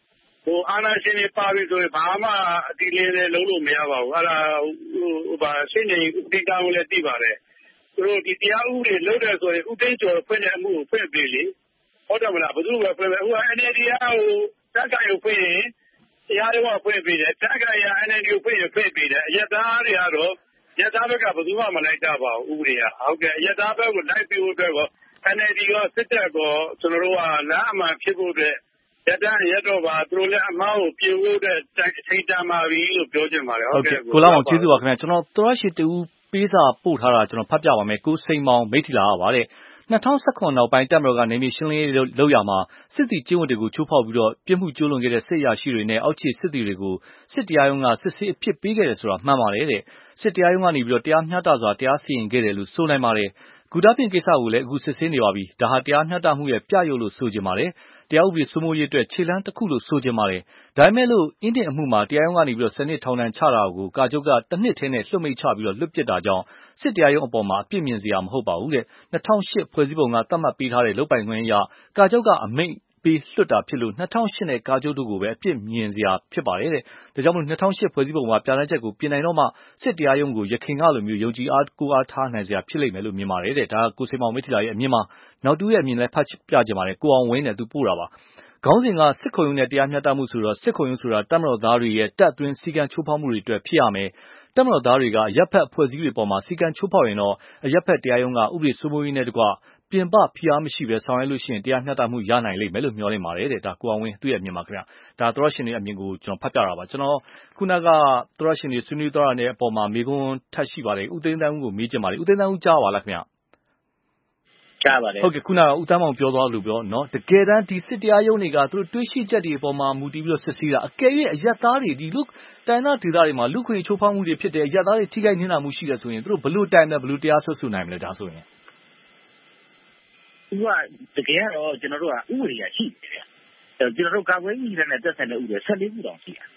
အာဏာရှင်တွေပါပြီဆိုရင်ဘာမှအတိအလင်းလည်းလုပ်လို့မရပါဘူးအဲ့ဒါရှင်းနေဥပဒေကောင်းလည်းသိပါတယ်သူတို့ဒီတရားဥပဒေလုပ်တယ်ဆိုရင်ဥသိမ်းကျော်ဖွင့်တဲ့အမှုကိုဖွင့်ပေးလေဟုတ်တယ်မလားဘယ်သူပဲဖွင့်မယ်အခု NLD ကတက်ကြိုင်ဖွင့်ရင်တရားရုံးကဖွင့်ပေးတယ်တက်ကြိုင်ရ NLD ကိုဖွင့်ရင်ဖွင့်ပေးတယ်အရက်သားတွေကတော့ရက်သားဘက်ကဘယ်သူမှမလိုက်ကြပါဘူးဥပဒေကဟုတ်ကဲ့ရက်သားဘက်ကိုလိုက်ပြီးဖို့အတွက်ကော NLD ရောစစ်တပ်ကောကျွန်တော်တို့ကလမ်းအမှန်ဖြစ်ဖို့အတွက်ရက်သားရက်တော့ပါသူတို့လည်းအမားကိုပြေဖို့အတွက်အချိန်တန်ပါပြီလို့ပြောချင်ပါတယ်ဟုတ်ကဲ့ကိုလာအောင်ကျေးဇူးပါခင်ဗျကျွန်တော်သောရရှိတူပေးစာပို့ထားတာကျွန်တော်ဖတ်ပြပါမယ်ကိုစိန်မောင်မိထီလာပါတဲ့2019နောက်ပိုင်းတပ်မတော်ကနေမြေရှင်းလင်းရေးလုပ်ရမှာစစ်တီကျင်းဝတ်တွေကိုချိုးဖောက်ပြီးတော့ပြစ်မှုကျူးလွန်ခဲ့တဲ့စစ်ရာရှိတွေနဲ့အောက်ခြေစစ်တီတွေကိုစစ်တရားရုံးကစစ်ဆေးအဖြစ်ပေးခဲ့တယ်ဆိုတာမှန်ပါတယ်တဲ့စစ်တရားရုံးကနေပြီးတော့တရားမျှတစွာတရားစီရင်ခဲ့တယ်လို့ဆိုနိုင်ပါတယ်ဂူတာပြင်ကိစ္စကိုလည်းအခုစစ်ဆေးနေပါပြီဒါဟာတရားမျှတမှုရဲ့ပြရုပ်လို့ဆိုကြပါတယ်တရားဥပဒေစိုးမိုးရေးအတွက်ခြေလှမ်းတစ်ခုလို့ဆိုကြပါတယ်ဒါပေမဲ့လို့အင်းတင်အမှုမှာတရားရုံးကနေပြီးတော့10နှစ်ထောင်ဒဏ်ချတာကိုကာချုပ်ကတစ်နှစ်ထဲနဲ့လွှတ်မိတ်ချပြီးတော့လွတ်ပစ်တာကြောင့်စစ်တရားရုံးအပေါ်မှာအပြစ်မြင်စရာမဟုတ်ပါဘူးတဲ့2008ဖွဲ့စည်းပုံကသတ်မှတ်ပေးထားတဲ့လုပ်ပိုင်ခွင့်အရကာချုပ်ကအမိန့်ပေးလွှတ်တာဖြစ်လို့2008နဲ့ကာချုပ်တို့ကိုပဲအပြစ်မြင်စရာဖြစ်ပါတယ်တဲ့ဒါကြောင့်မို့2008ဖွဲ့စည်းပုံမှာပြဋ္ဌာန်းချက်ကိုပြင်နိုင်တော့မှစစ်တရားရုံးကိုရခိုင်ကလိုမျိုးယုံကြည်အားကိုးအားထားနိုင်စရာဖြစ်လိမ့်မယ်လို့မြင်ပါတယ်တဲ့ဒါကကိုစိန်မောင်မိထီလာရဲ့အမြင်မှာနောက်တူရဲ့အမြင်လည်းဖတ်ပြကြပါတယ်ကိုအောင်ဝင်းနဲ့သူပို့တာပါခေါင်းစဉ်ကစစ်ခုံရုံးနဲ့တရားမျှတမှုဆိုတော့စစ်ခုံရုံးဆိုတာတပ်မတော်သားတွေရဲ့တပ်အတွင်းစည်းကမ်းချိုးဖောက်မှုတွေအတွက်ဖြစ်ရမယ်တပ်မတော်သားတွေကရပ်ဖက်အဖွဲ့အစည်းတွေပေါ်မှာစည်းကမ်းချိုးဖောက်ရင်တော့ရပ်ဖက်တရားရုံးကဥပဒေစိုးမိုးရေးနဲ့တကွပြင်ပဖိအားမရှိပဲဆောင်ရွက်လို့ရှိရင်တရားမျှတမှုရနိုင်လိမ့်မယ်လို့မျှော်လင့်ပါတယ်တဲ့ဒါကိုအောင်ဝင်းသူ့ရဲ့အမြင်ပါခင်ဗျဒါသောရရှင်တွေအမြင်ကိုကျွန်တော်ဖတ်ပြတာပါကျွန်တော်ခုနကသောရရှင်တွေဆွေးနွေးသွားတာနဲ့အပေါ်မှာမေးခွန်းထပ်ရှိပါတယ်ဦးသိန်းတန်းဦးကိုမေးချင်ပါတယ်ဦးသိန်းတန်းဦးကြားပါလားခင်ဗျကြားပါတယ်ဟုတ်ကဲ့ခုနကဦးတန်းမောင်ပြောသွားလို့ပြောနော်တကယ်တမ်းဒီစစ်တရားရုံးတွေကသူတို့တွေးရှိချက်တွေအပေါ်မှာမူတည်ပြီးတော့စစ်ဆေးတာအကယ်၍အရက်သားတွေဒီလူတိုင်းသားဒေသတွေမှာလူခွေချိုးဖောက်မှုတွေဖြစ်တယ်အရက်သားတွေထိခိုက်နေတာမှုရှိတယ်ဆိုရင်သူတို့ဘလို့တိုင်တယ်ဘလို့တရားစွဲဆိုနိုင်မလဲဒါဆိုရင်သူကတကယ်ကတော့ကျွန်တော်တို့ကဥပဒေရရှိတယ်ကျွန်တော်တို့ကာကွယ်ရေးနဲ့သက်ဆိုင်တဲ့ဥပဒေ14ခုတောင်ရှိတာ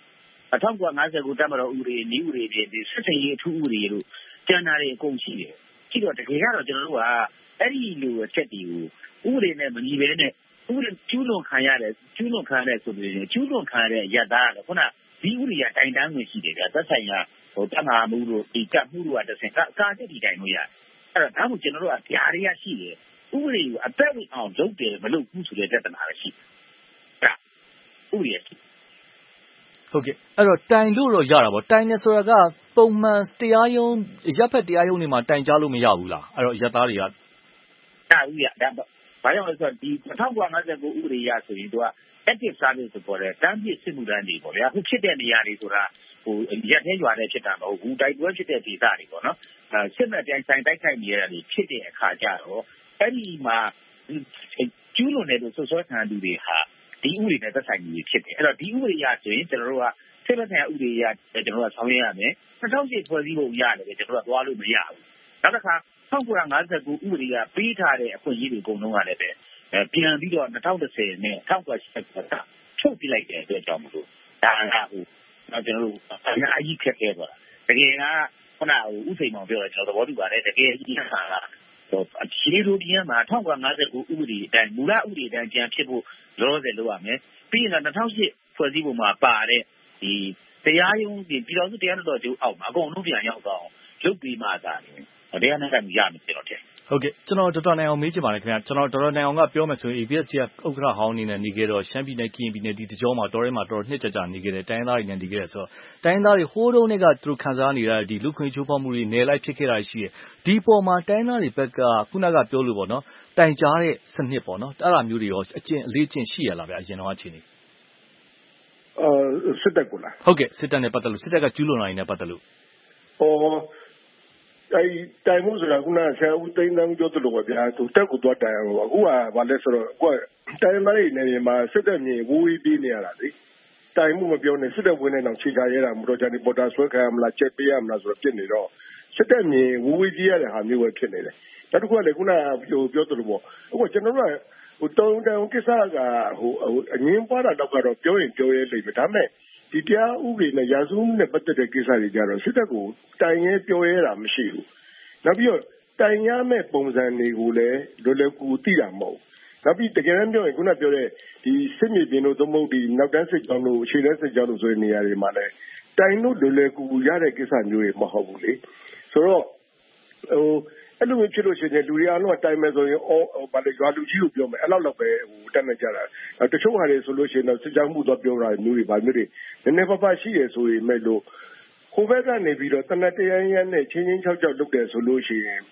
1959တပ်မတော်ဥပဒေနည်းဥပဒေတွေစစ်ဆေးရေးအထူးဥပဒေတို့ကျန်တာတွေအကုန်ရှိတယ်ရှိတော့တကယ်ကတော့ကျွန်တော်တို့ကအဲ့ဒီလိုအချက်တွေကိုဥပဒေနဲ့မညီဘဲနဲ့ဥပဒေကျူးလွန်ခံရတယ်ဆိုပြီးကျူးလွန်ခံရတဲ့ရတာကခုနဒီဥပဒေကတိုင်တန်းဝင်ရှိတယ်ကသက်ဆိုင်ရာတပ်မဟာမှုတို့ဒီတပ်မှုတို့ကတစ်ဆင့်ကာချက်ဒီတိုင်လို့ရအဲ့တော့ဒါမှကျွန်တော်တို့ကဓာရီရရှိတယ်ဥပဒေကိုအသက်ဝင်အောင်လုပ်တယ်မလုပ်ဘူးဆိုတဲ့ပြဿနာရှိတယ်ဥပဒေရှိဟုတ်ကဲ့အဲ့တော့တိုင်လို့တော့ရတာပေါ့တိုင်နေဆိုတာကပုံမှန်တရားရုံးရပ်ဖက်တရားရုံးတွေမှာတိုင်ကြားလို့မရဘူးလားအဲ့တော့ရပ်သားတွေကဒါဥရဒါဘာကြောင့်လဲဆိုတော့ဒီ1959ဥပဒေရဆိုရင်သူက active service ဆိုပေါ်တယ်တန်းပြည့်စစ်မှုထမ်းတွေပေါ့ဗျာအခုဖြစ်တဲ့နေရာတွေဆိုတာရက်ထဲရွာထဲဖြစ်တာမဟုတ်ဘူးတိုက်ပွဲဖြစ်တဲ့ဒေသတွေပေါ့နော်စစ်မဲ့တိုင်ဆိုင်တိုက်ခိုက်နေရတာတွေဖြစ်တဲ့အခါကျတော့အဲ့ဒီမှာကျူးလွန်တဲ့လူဆွဆွဲခံသူတွေဟာဒီဥပဒေနဲ့သက်ဆိုင်နေဖြစ်တယ်အဲ့တော့ဒီဥပဒေရဆိုရင်ကျွန်တော်တို့ကစစ်ဘက်ဆိုင်ဥပဒေရကျွန်တော်တို့ကဆောင်ရွက်ရမယ်2008ဖွဲ့စည်းပုံရတယ်ကျွန်တော်တို့ကသွားလို့မရဘူးနောက်တစ်ခါ1959ဥပဒေကပေးထားတဲ့အခွင့်အရေးတွေအကုန်လုံးကလည်းပဲပြန်ပြီးတော့2010နဲ့1980ကထုတ်ပြလိုက်တဲ့အတွက်ကြောင့်မလို့ဒါကကျွန်တော်တို့အများကြီးခက်ခဲသွားတာတကယ်ကခုနဥစိန်မောင်ပြောတယ်ကျွန်တော်သဘောတူပါတယ်တကယ်ကြီးဟာအခြေလိုဒီမှာ1959ဥပဒေအတိုင်းမူလဥပဒေအတိုင်းပြန်ဖြစ်ဖို့လောလောဆယ်လုပ်ရမယ်ပြီးရင်2008ဖွဲ့စည်းပုံမှာပါတဲ့ဒီတရားရုံးပြည်တော်စုတရားတော်ချုပ်အောက်မှာအကုန်လုံးပြန်ရောက်တော့လုပ်ပြီးမှသာတယ်တရားနဲ့ကရမယ်ကျွန်တော်ထင်ဟုတ်ကဲ့ကျွန်တော်ဒေါက်တာနိုင်အောင်မေးချင်ပါတယ်ခင်ဗျကျွန်တော်ဒေါက်တာနိုင်အောင်ကပြောမယ်ဆိုရင် ABS ကဥက္ကဋ္ဌဟောင်းအနေနဲ့နေခဲ့တော့ရှမ်းပြည်နယ်ကရင်ပြည်နယ်ဒီတကြောမှာတော်ရဲမှာတော်နှစ်ကြာနေခဲ့တယ်တိုင်းသားတွေနဲ့နေခဲ့တယ်ဆိုတော့တိုင်းသားတွေဟိုးတုန်းကသူတို့ခံစားနေရတဲ့ဒီလူခွင့်ချိုးဖောက်မှုတွေနယ်လိုက်ဖြစ်ခဲ့တာရှိတယ်ဒီပေါ်မှာတိုင်းသားတွေဘက်ကခုနကပြောလို့ပေါ့နော်တိုင်ကြားတဲ့စနစ်ပေါ့နော်အဲ့လိုမျိုးတွေရောအကျင့်အလေးကျင့်ရှိရလားဗျအရင်တော့အခြေအနေစစ်တပ်ကလားဟုတ်ကဲ့စစ်တပ်နဲ့ပတ်သက်လို့စစ်တပ်ကကျူးလွန်တာတွေနဲ့ပတ်သက်လို့တိုင်မှုဆိုတာခုနကဆရာဦးသိန်းတန်းပြောသလိုပဲဗျာသူတက်ကိုသွားတိုင်အောင်အခုကဘာလဲဆိုတော့အခုကတိုင်မလေးနေမှာစစ်တပ်မြေဝေးပြီးနေရတာလေတိုင်မှုမပြောနဲ့စစ်တပ်ဝင်နေတော့ခြေချရဲတာမတော်ကြတဲ့ပေါ်တာဆွဲခံရမလားချက်ပေးရမလားဆိုတော့ဖြစ်နေတော့စစ်တပ်မြေဝေးကြီးရတဲ့ဟာမျိုးပဲဖြစ်နေတယ်နောက်တစ်ခုကလည်းခုနကပြောသလိုပေါ့အခုကျွန်တော်တို့ကတုံးကိစ္စကအငင်းပွားတာတော့ကတော့ပြောရင်ပြောရဲလိမ့်မယ်ဒါပေမဲ့ဒီတရားဥပဒေနဲ့ရာဇဝတ်မှုနဲ့ပတ်သက်တဲ့ကိစ္စတွေကြတော့စစ်တပ်ကိုတိုင်ရဲပြောရဲတာမရှိဘူးနောက်ပြီးတော့တိုင်ရမဲ့ပုံစံတွေကိုလည်းလွယ်လွယ်ကူကူသိတာမဟုတ်နောက်ပြီးတကယ်တမ်းပြောရင်ခုနပြောတဲ့ဒီစစ်မြေပြင်တို့သို့မဟုတ်ဒီနောက်တန်းစစ်ကြောင်းတို့အခြေတန်းစစ်ကြောင်းတို့ဆိုတဲ့နေရာတွေမှာလည်းတိုင်လို့လွယ်လွယ်ကူကူရတဲ့ကိစ္စမျိုးတွေမဟုတ်ဘူးလေဆိုတော့အဲ့လိုမျိုးဖြစ်လို့ရှိရင်လူတွေအားလုံးကတိုင်မယ်ဆိုရင်ဘာလဲရွာလူကြီးကိုပြောမယ်အဲ့လောက်ပဲတတ်နေကြတာတချို့ဟာတွေဆိုလို့ရှိရင်တော့စစ်ကြောင်းမှုတော့ပြောတာမျိုးတွေဗာမျိုးတွေနည်းနည်းပါးပါးရှိတယ်ဆိုရင်မဲ့လို့ဟိုဘက်ကနေပြီးတော့တနက်တရရနဲ့ချင်းချင်းချောက်ချောက်လုပ်တယ်ဆိုလို့ရှိရင်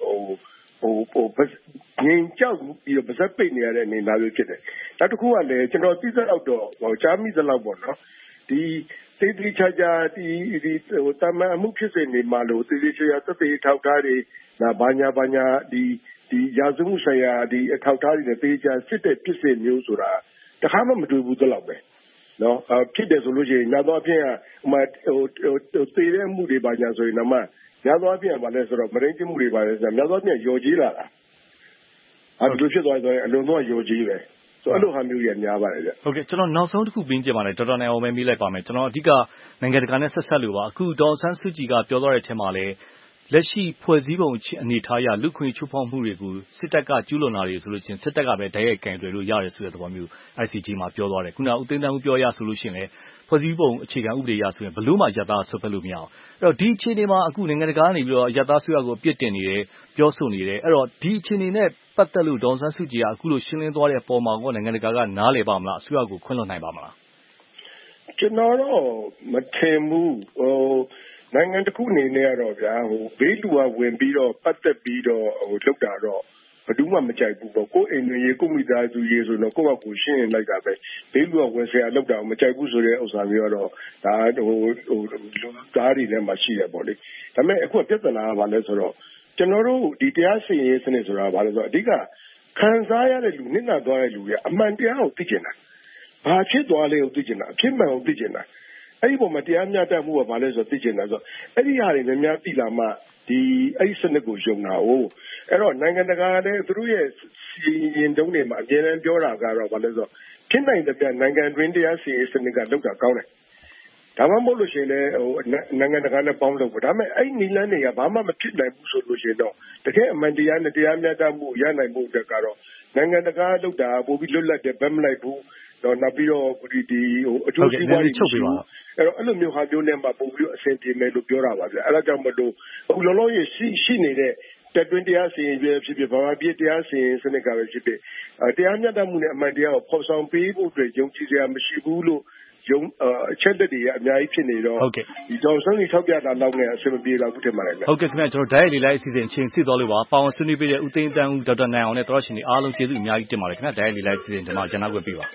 ငင်ကြောက်ပြီးတော့ပါဇက်ပိတ်နေရတဲ့အနေအထားမျိုးဖြစ်တယ်နောက်တစ်ခုကလည်းကျွန်တော်သိစလောက်တော့ကြားမိသလောက်ပေါ့နော်ဒီတေးသေးချာချာဒီတမန်မှုဖြစ်စဉ်တွေမှာလို့တေးသေးချာချာသက်သေထောက်ထားတွေဘာညာဒီရာဇဝမှုဆိုင်ရာဒီအထောက်ထားတွေနဲ့တေးချာစစ်တဲ့ဖြစ်စဉ်မျိုးဆိုတာတခါမှမတွေ့ဘူးသလောက်ပဲနော်ဖြစ်တယ်ဆိုလို့ရှိရင်ညတော့အဖြစ်ကသေတဲ့မှုတွေဘာညာဆိုရင်တော့ညတော့အဖြစ်ကဘာလဲဆိုတော့မရင်းချင်းမှုတွေပါလဲဆိုတော့ညတော့အဖြစ်ရော်ကြီးလာတာအဲ့လိုဖြစ်သွားရင်အလွန်တော့ရော်ကြီးပဲဆိုအဲ့လိုဟာမျိုးကြီးများပါတယ်ဗျဟုတ်ကဲ့ကျွန်တော်နောက်ဆုံးတစ်ခုပြင်ကြပါမယ်ဒေါက်တာနိုင်အောင်ပဲမေးလိုက်ပါမယ်ကျွန်တော်အဓိကနိုင်ငံတကာနဲ့ဆက်ဆက်လို့ပါအခုဒေါ်ဆန်းစုကြည်ကပြောသွားတဲ့အထက်မှာလည်းလက်ရှိဖွဲ့စည်းပုံအနေထားအရလူခွင့်ချိုးဖောက်မှုတွေကိုစစ်တပ်ကကျူးလွန်တာတွေဆိုလို့ချင်းစစ်တပ်ကပဲတိုက်ရိုက်ကင်တွယ်လို့ရတယ်ဆိုတဲ့သဘောမျိုး ICJ မှာပြောသွားတယ်ခုနဦးသိန်းတန်းဦးပြောရဆိုလို့ရှိရင်လည်းဖွဲ့စည်းပုံအခြေခံဥပဒေအရဆိုရင်ဘလို့မှရတာဆွတ်ဖက်လို့မရအောင်အဲ့တော့ဒီအခြေအနေမှာအခုနိုင်ငံတကာကနေပြီးတော့ရတာဆွေးရကိုအပြစ်တင်နေတယ်ပြောဆိုနေတယ်အဲ့တော့ဒီအခြေအနေနဲ့ပတ်သက်လို့ဒေါ်ဆန်းစုကြည်ကအခုလိုရှင်းလင်းသွားတဲ့အပေါ်မှာကောနိုင်ငံတကာကနားလည်ပါမလားအစိုးရကိုခွင့်လွှတ်နိုင်ပါမလားကျွန်တော်တော့မထင်ဘူးနိုင်ငံတစ်ခုအနေနဲ့ကတော့ဗျာဘေးလူကဝင်ပြီးတော့ပတ်သက်ပြီးတော့လုပ်တာတော့ဘယ်သူမှမကြိုက်ဘူးပေါ့ကိုယ်အိမ်တွေကိုမိသားစုရေးဆိုတော့ကိုယ့်ဘက်ကိုရှင်းလိုက်တာပဲဘေးလူကဝင်ဆရာလုပ်တာမကြိုက်ဘူးဆိုတဲ့ဥစ္စာမျိုးတော့ဒါလူသားတွေထဲမှာရှိတယ်ပေါ့လေဒါပေမဲ့အခုပြဿနာကဘာလဲဆိုတော့ကျွန်တော်တို့ဒီတရားစီရင်ရေးစနစ်ဆိုတာဘာလဲဆိုတော့အဓိကခံစားရတဲ့လူနစ်နာသွားတဲ့လူတွေအမှန်တရားကိုသိကျင်တာဘာဖြစ်သွားလဲကိုသိကျင်တာအဖြစ်မှန်ကိုသိကျင်တာအဲ့ဒီပုံမှာတရားမျှတမှုကဘာလဲဆိုတော့သိကျင်တာဆိုအဲ့ဒီဟာတွေများများသိလာမှဒီအဲ့ဒီစနစ်ကိုယုံတာ哦အဲ့တော့နိုင်ငံတကာလည်းသူတို့ရဲ့စီရင်တုံးတွေမှာအများအားပြောတာကတော့ဘာလဲဆိုတော့ဖြစ်နိုင်တဲ့နိုင်ငံတွင်းတရားစီရင်စနစ်ကလောက်တာကောင်းတယ်ဒါမှမဟုတ်လို့ရှိရင်လည်းနိုင်ငံတကာနဲ့ပေါင်းလို့ဒါပေမဲ့အဲ့ဒီနီလန်းတွေကဘာမှမဖြစ်နိုင်ဘူးဆိုလို့ရှိရင်တော့တကယ်အမှန်တရားနဲ့တရားမျှတမှုရနိုင်မှုအတွက်ကတော့နိုင်ငံတကာလောက်တာပိုပြီးလွတ်လပ်တယ်ဗတ်မလိုက်ဘူးတော့နောက်ပြီးတော့ဒီအကျိုးစီးပွားရေးချုပ်ပြီးပါအဲ့လိုမျိုးဟာမျိုးနဲ့မှပုံပြီးတော့အဆင်ပြေမယ်လို့ပြောတာပါဗျအဲ့ဒါကြောင့်မလို့အခုလောလောဆယ်ရှိနေတဲ့တက်တွင်းတရားစီရင်ဖြစ်ဖြစ်ဘာမှပြတရားစီရင်စနစ်ကပဲဖြစ်ဖြစ်တရားမျှတမှုနဲ့အမှန်တရားကိုဖော်ဆောင်ပေးဖို့အတွက်ယုံကြည်စရာမရှိဘူးလို့အချက်လက်တွေအများကြီးဖြစ်နေတော့ဒီဒေါ်ဆန်းစုကြည်ထောက်ပြတာတော့လည်းအဆင်မပြေတော့ဘူးထင်ပါတယ်ဗျဟုတ်ကဲ့ခင်ဗျကျွန်တော်ဓာတ်ရိုက်လေးလိုက်အစီအစဉ်ချိန်စစ်သွားလို့ပါပေါင်ဆွေးနွေးပေးတဲ့ဦးသိန်းတန်းဦးဒေါက်တာနိုင်အောင်နဲ့တော်ရှင်တွေအားလုံးကျေးဇူးအများကြီးတင်ပါတယ်ခင်ဗျဓာတ်ရိုက်လေးလိုက်အစီအစဉ်ဒီမှာကျွန်တော်ကိုပြပါ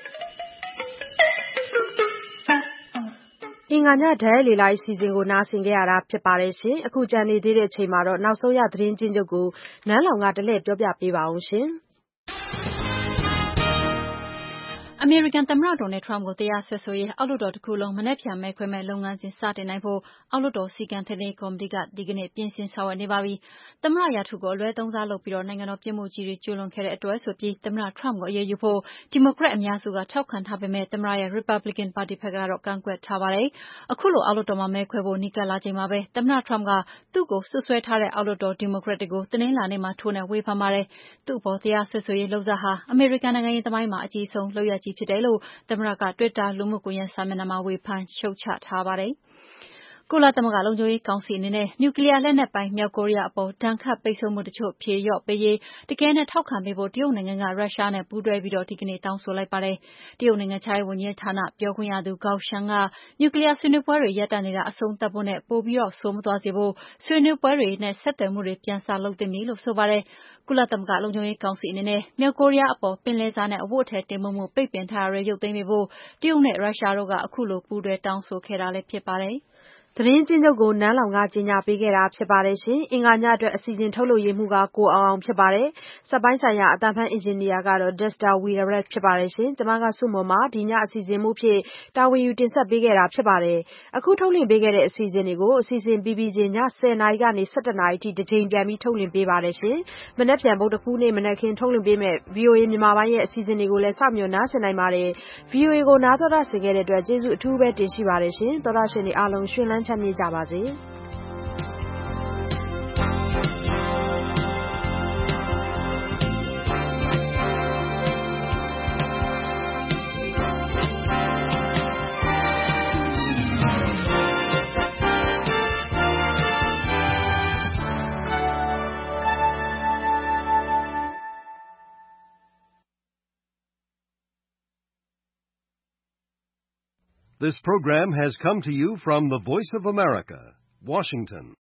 အင်္ဂါညဓာတ်ရိုက်လေလာအစီအစဉ်ကိုနားဆင်ကြရတာဖြစ်ပါတယ်ရှင်အခုကြံနေသေးတဲ့အချိန်မှာတော့နောက်ဆုံးရသတင်းချင်းချုပ်ကိုနန်းလောင်ကတလှည့်ပြောပြပေးပါအောင်ရှင်အမေရိကန်သမ္မတဒေါ်နယ်ထရမ့်ကိုတရားစွဲဆိုရေးအောက်လွှတ်တော်တစ်ခုလုံးမနက်ဖြန်မဲခွဲမဲ့လုပ်ငန်းစဉ်စတင်နိုင်ဖို့အောက်လွှတ်တော်စီကံထိန်းသိမ်းကော်မတီကဒီကနေ့ပြင်ဆင်ဆောင်ရွက်နေပါပြီ။သမ္မတရာထူးကိုအလွဲသုံးစားလုပ်ပြီးနိုင်ငံတော်ပြစ်မှုကြီးတွေကျူးလွန်ခဲ့တဲ့အတွက်ဆိုပြီးသမ္မတထရမ့်ကိုအရေးယူဖို့ဒီမိုကရက်အများစုကထောက်ခံထားပေမဲ့သမ္မတရဲ့ Republican ပါတီဘက်ကတော့ကန့်ကွက်ထားပါတယ်။အခုလိုအောက်လွှတ်တော်မှာမဲခွဲဖို့နီးကပ်လာချိန်မှာပဲသမ္မတထရမ့်ကသူ့ကိုစွပ်စွဲထားတဲ့အောက်လွှတ်တော်ဒီမိုကရက်တွေကိုတနင်္လာနေ့မှာထိုးနှက်ဝေဖန်ပါတယ်။သူ့အပေါ်တရားစွဲဆိုရေးလုပ်စားဟာအမေရိကန်နိုင်ငံရေးသမိုင်းမှာအကြီးဆုံးလုပ်ရပ်ကြီးဖြစ်တယ်လို့သမ္မတက Twitter လူမှုကွန်ရက်စာမျက်နှာမှာဝေဖန်ရှုတ်ချထားပါတယ်။ကုလသမဂ္ဂလုံခြုံရေးကောင်စီအနေနဲ့နျူကလီးယားလက်နက်ပိုင်မြောက်ကိုရီးယားအပေါ်ဒဏ်ခတ်ပိတ်ဆို့မှုတချို့ဖြေလျော့ပေးရေးတကယ်နဲ့ထောက်ခံပေးဖို့တရုတ်နိုင်ငံကရုရှားနဲ့ပူးတွဲပြီးဒီကနေ့တောင်းဆိုလိုက်ပါတယ်။တရုတ်နိုင်ငံခြားရေးဝန်ကြီးဌာနပြောခွင့်ရသူ Gao Shan ကနျူကလီးယားဆွေးနွေးပွဲတွေရပ်တန့်နေတာအဆုံးသတ်ဖို့နဲ့ပိုပြီးဆိုးမသွားစေဖို့ဆွေးနွေးပွဲတွေနဲ့ဆက်သွယ်မှုတွေပြန်စလုပ်သင့်ပြီလို့ဆိုပါတယ်။ကုလသမဂ္ဂလုံခြုံရေးကောင်စီအနေနဲ့မြောက်ကိုရီးယားအပေါ်ပင်လယ်စာနဲ့အဝတ်အထည်တင်ပို့မှုပိတ်ပင်ထားတာတွေရုပ်သိမ်းပေးဖို့တရုတ်နဲ့ရုရှားတို့ကအခုလိုပူးတွဲတောင်းဆိုခဲ့တာလည်းဖြစ်ပါတယ်။သတင်းချင်းချုပ်ကိုနန်းလောင်ကကြီးညာပေးခဲ့တာဖြစ်ပါတယ်ရှင်။အင်္ဂါညအတွက်အစီအစဉ်ထုတ်လုပ်ရေးမှုကကိုအောင်ဖြစ်ပါတယ်။စက်ပိုင်းဆိုင်ရာအသံဖမ်းအင်ဂျင်နီယာကတော့ Dexter Weirett ဖြစ်ပါတယ်ရှင်။ကျွန်မကစုမုံမှာဒီညအစီအစဉ်မှုဖြစ်တာဝန်ယူတင်ဆက်ပေးခဲ့တာဖြစ်ပါတယ်။အခုထုတ်လွှင့်ပေးခဲ့တဲ့အစီအစဉ်တွေကိုအစီအစဉ်ပြီးပြီးချင်းည10:00နာရီကနေ17:00နာရီထိတစ်ချိန်ပြန်ပြီးထုတ်လွှင့်ပေးပါတယ်ရှင်။မနက်ဖြန်ဗုဒ္ဓဟူးနေ့မနက်ခင်းထုတ်လွှင့်ပေးမဲ့ VOA မြန်မာပိုင်းရဲ့အစီအစဉ်တွေကိုလည်းစောင့်မျှော်နားဆင်နိုင်ပါတယ်။ VOA ကိုနားတော်တာဆင်ခဲ့တဲ့အတွက်ကျေးဇူးအထူးပဲတင်ရှိပါတယ်ရှင်။သောတာရှင်တွေအားလုံးရှင်လန်းချမ်းမြေ့ကြပါစေ။ This program has come to you from the Voice of America, Washington.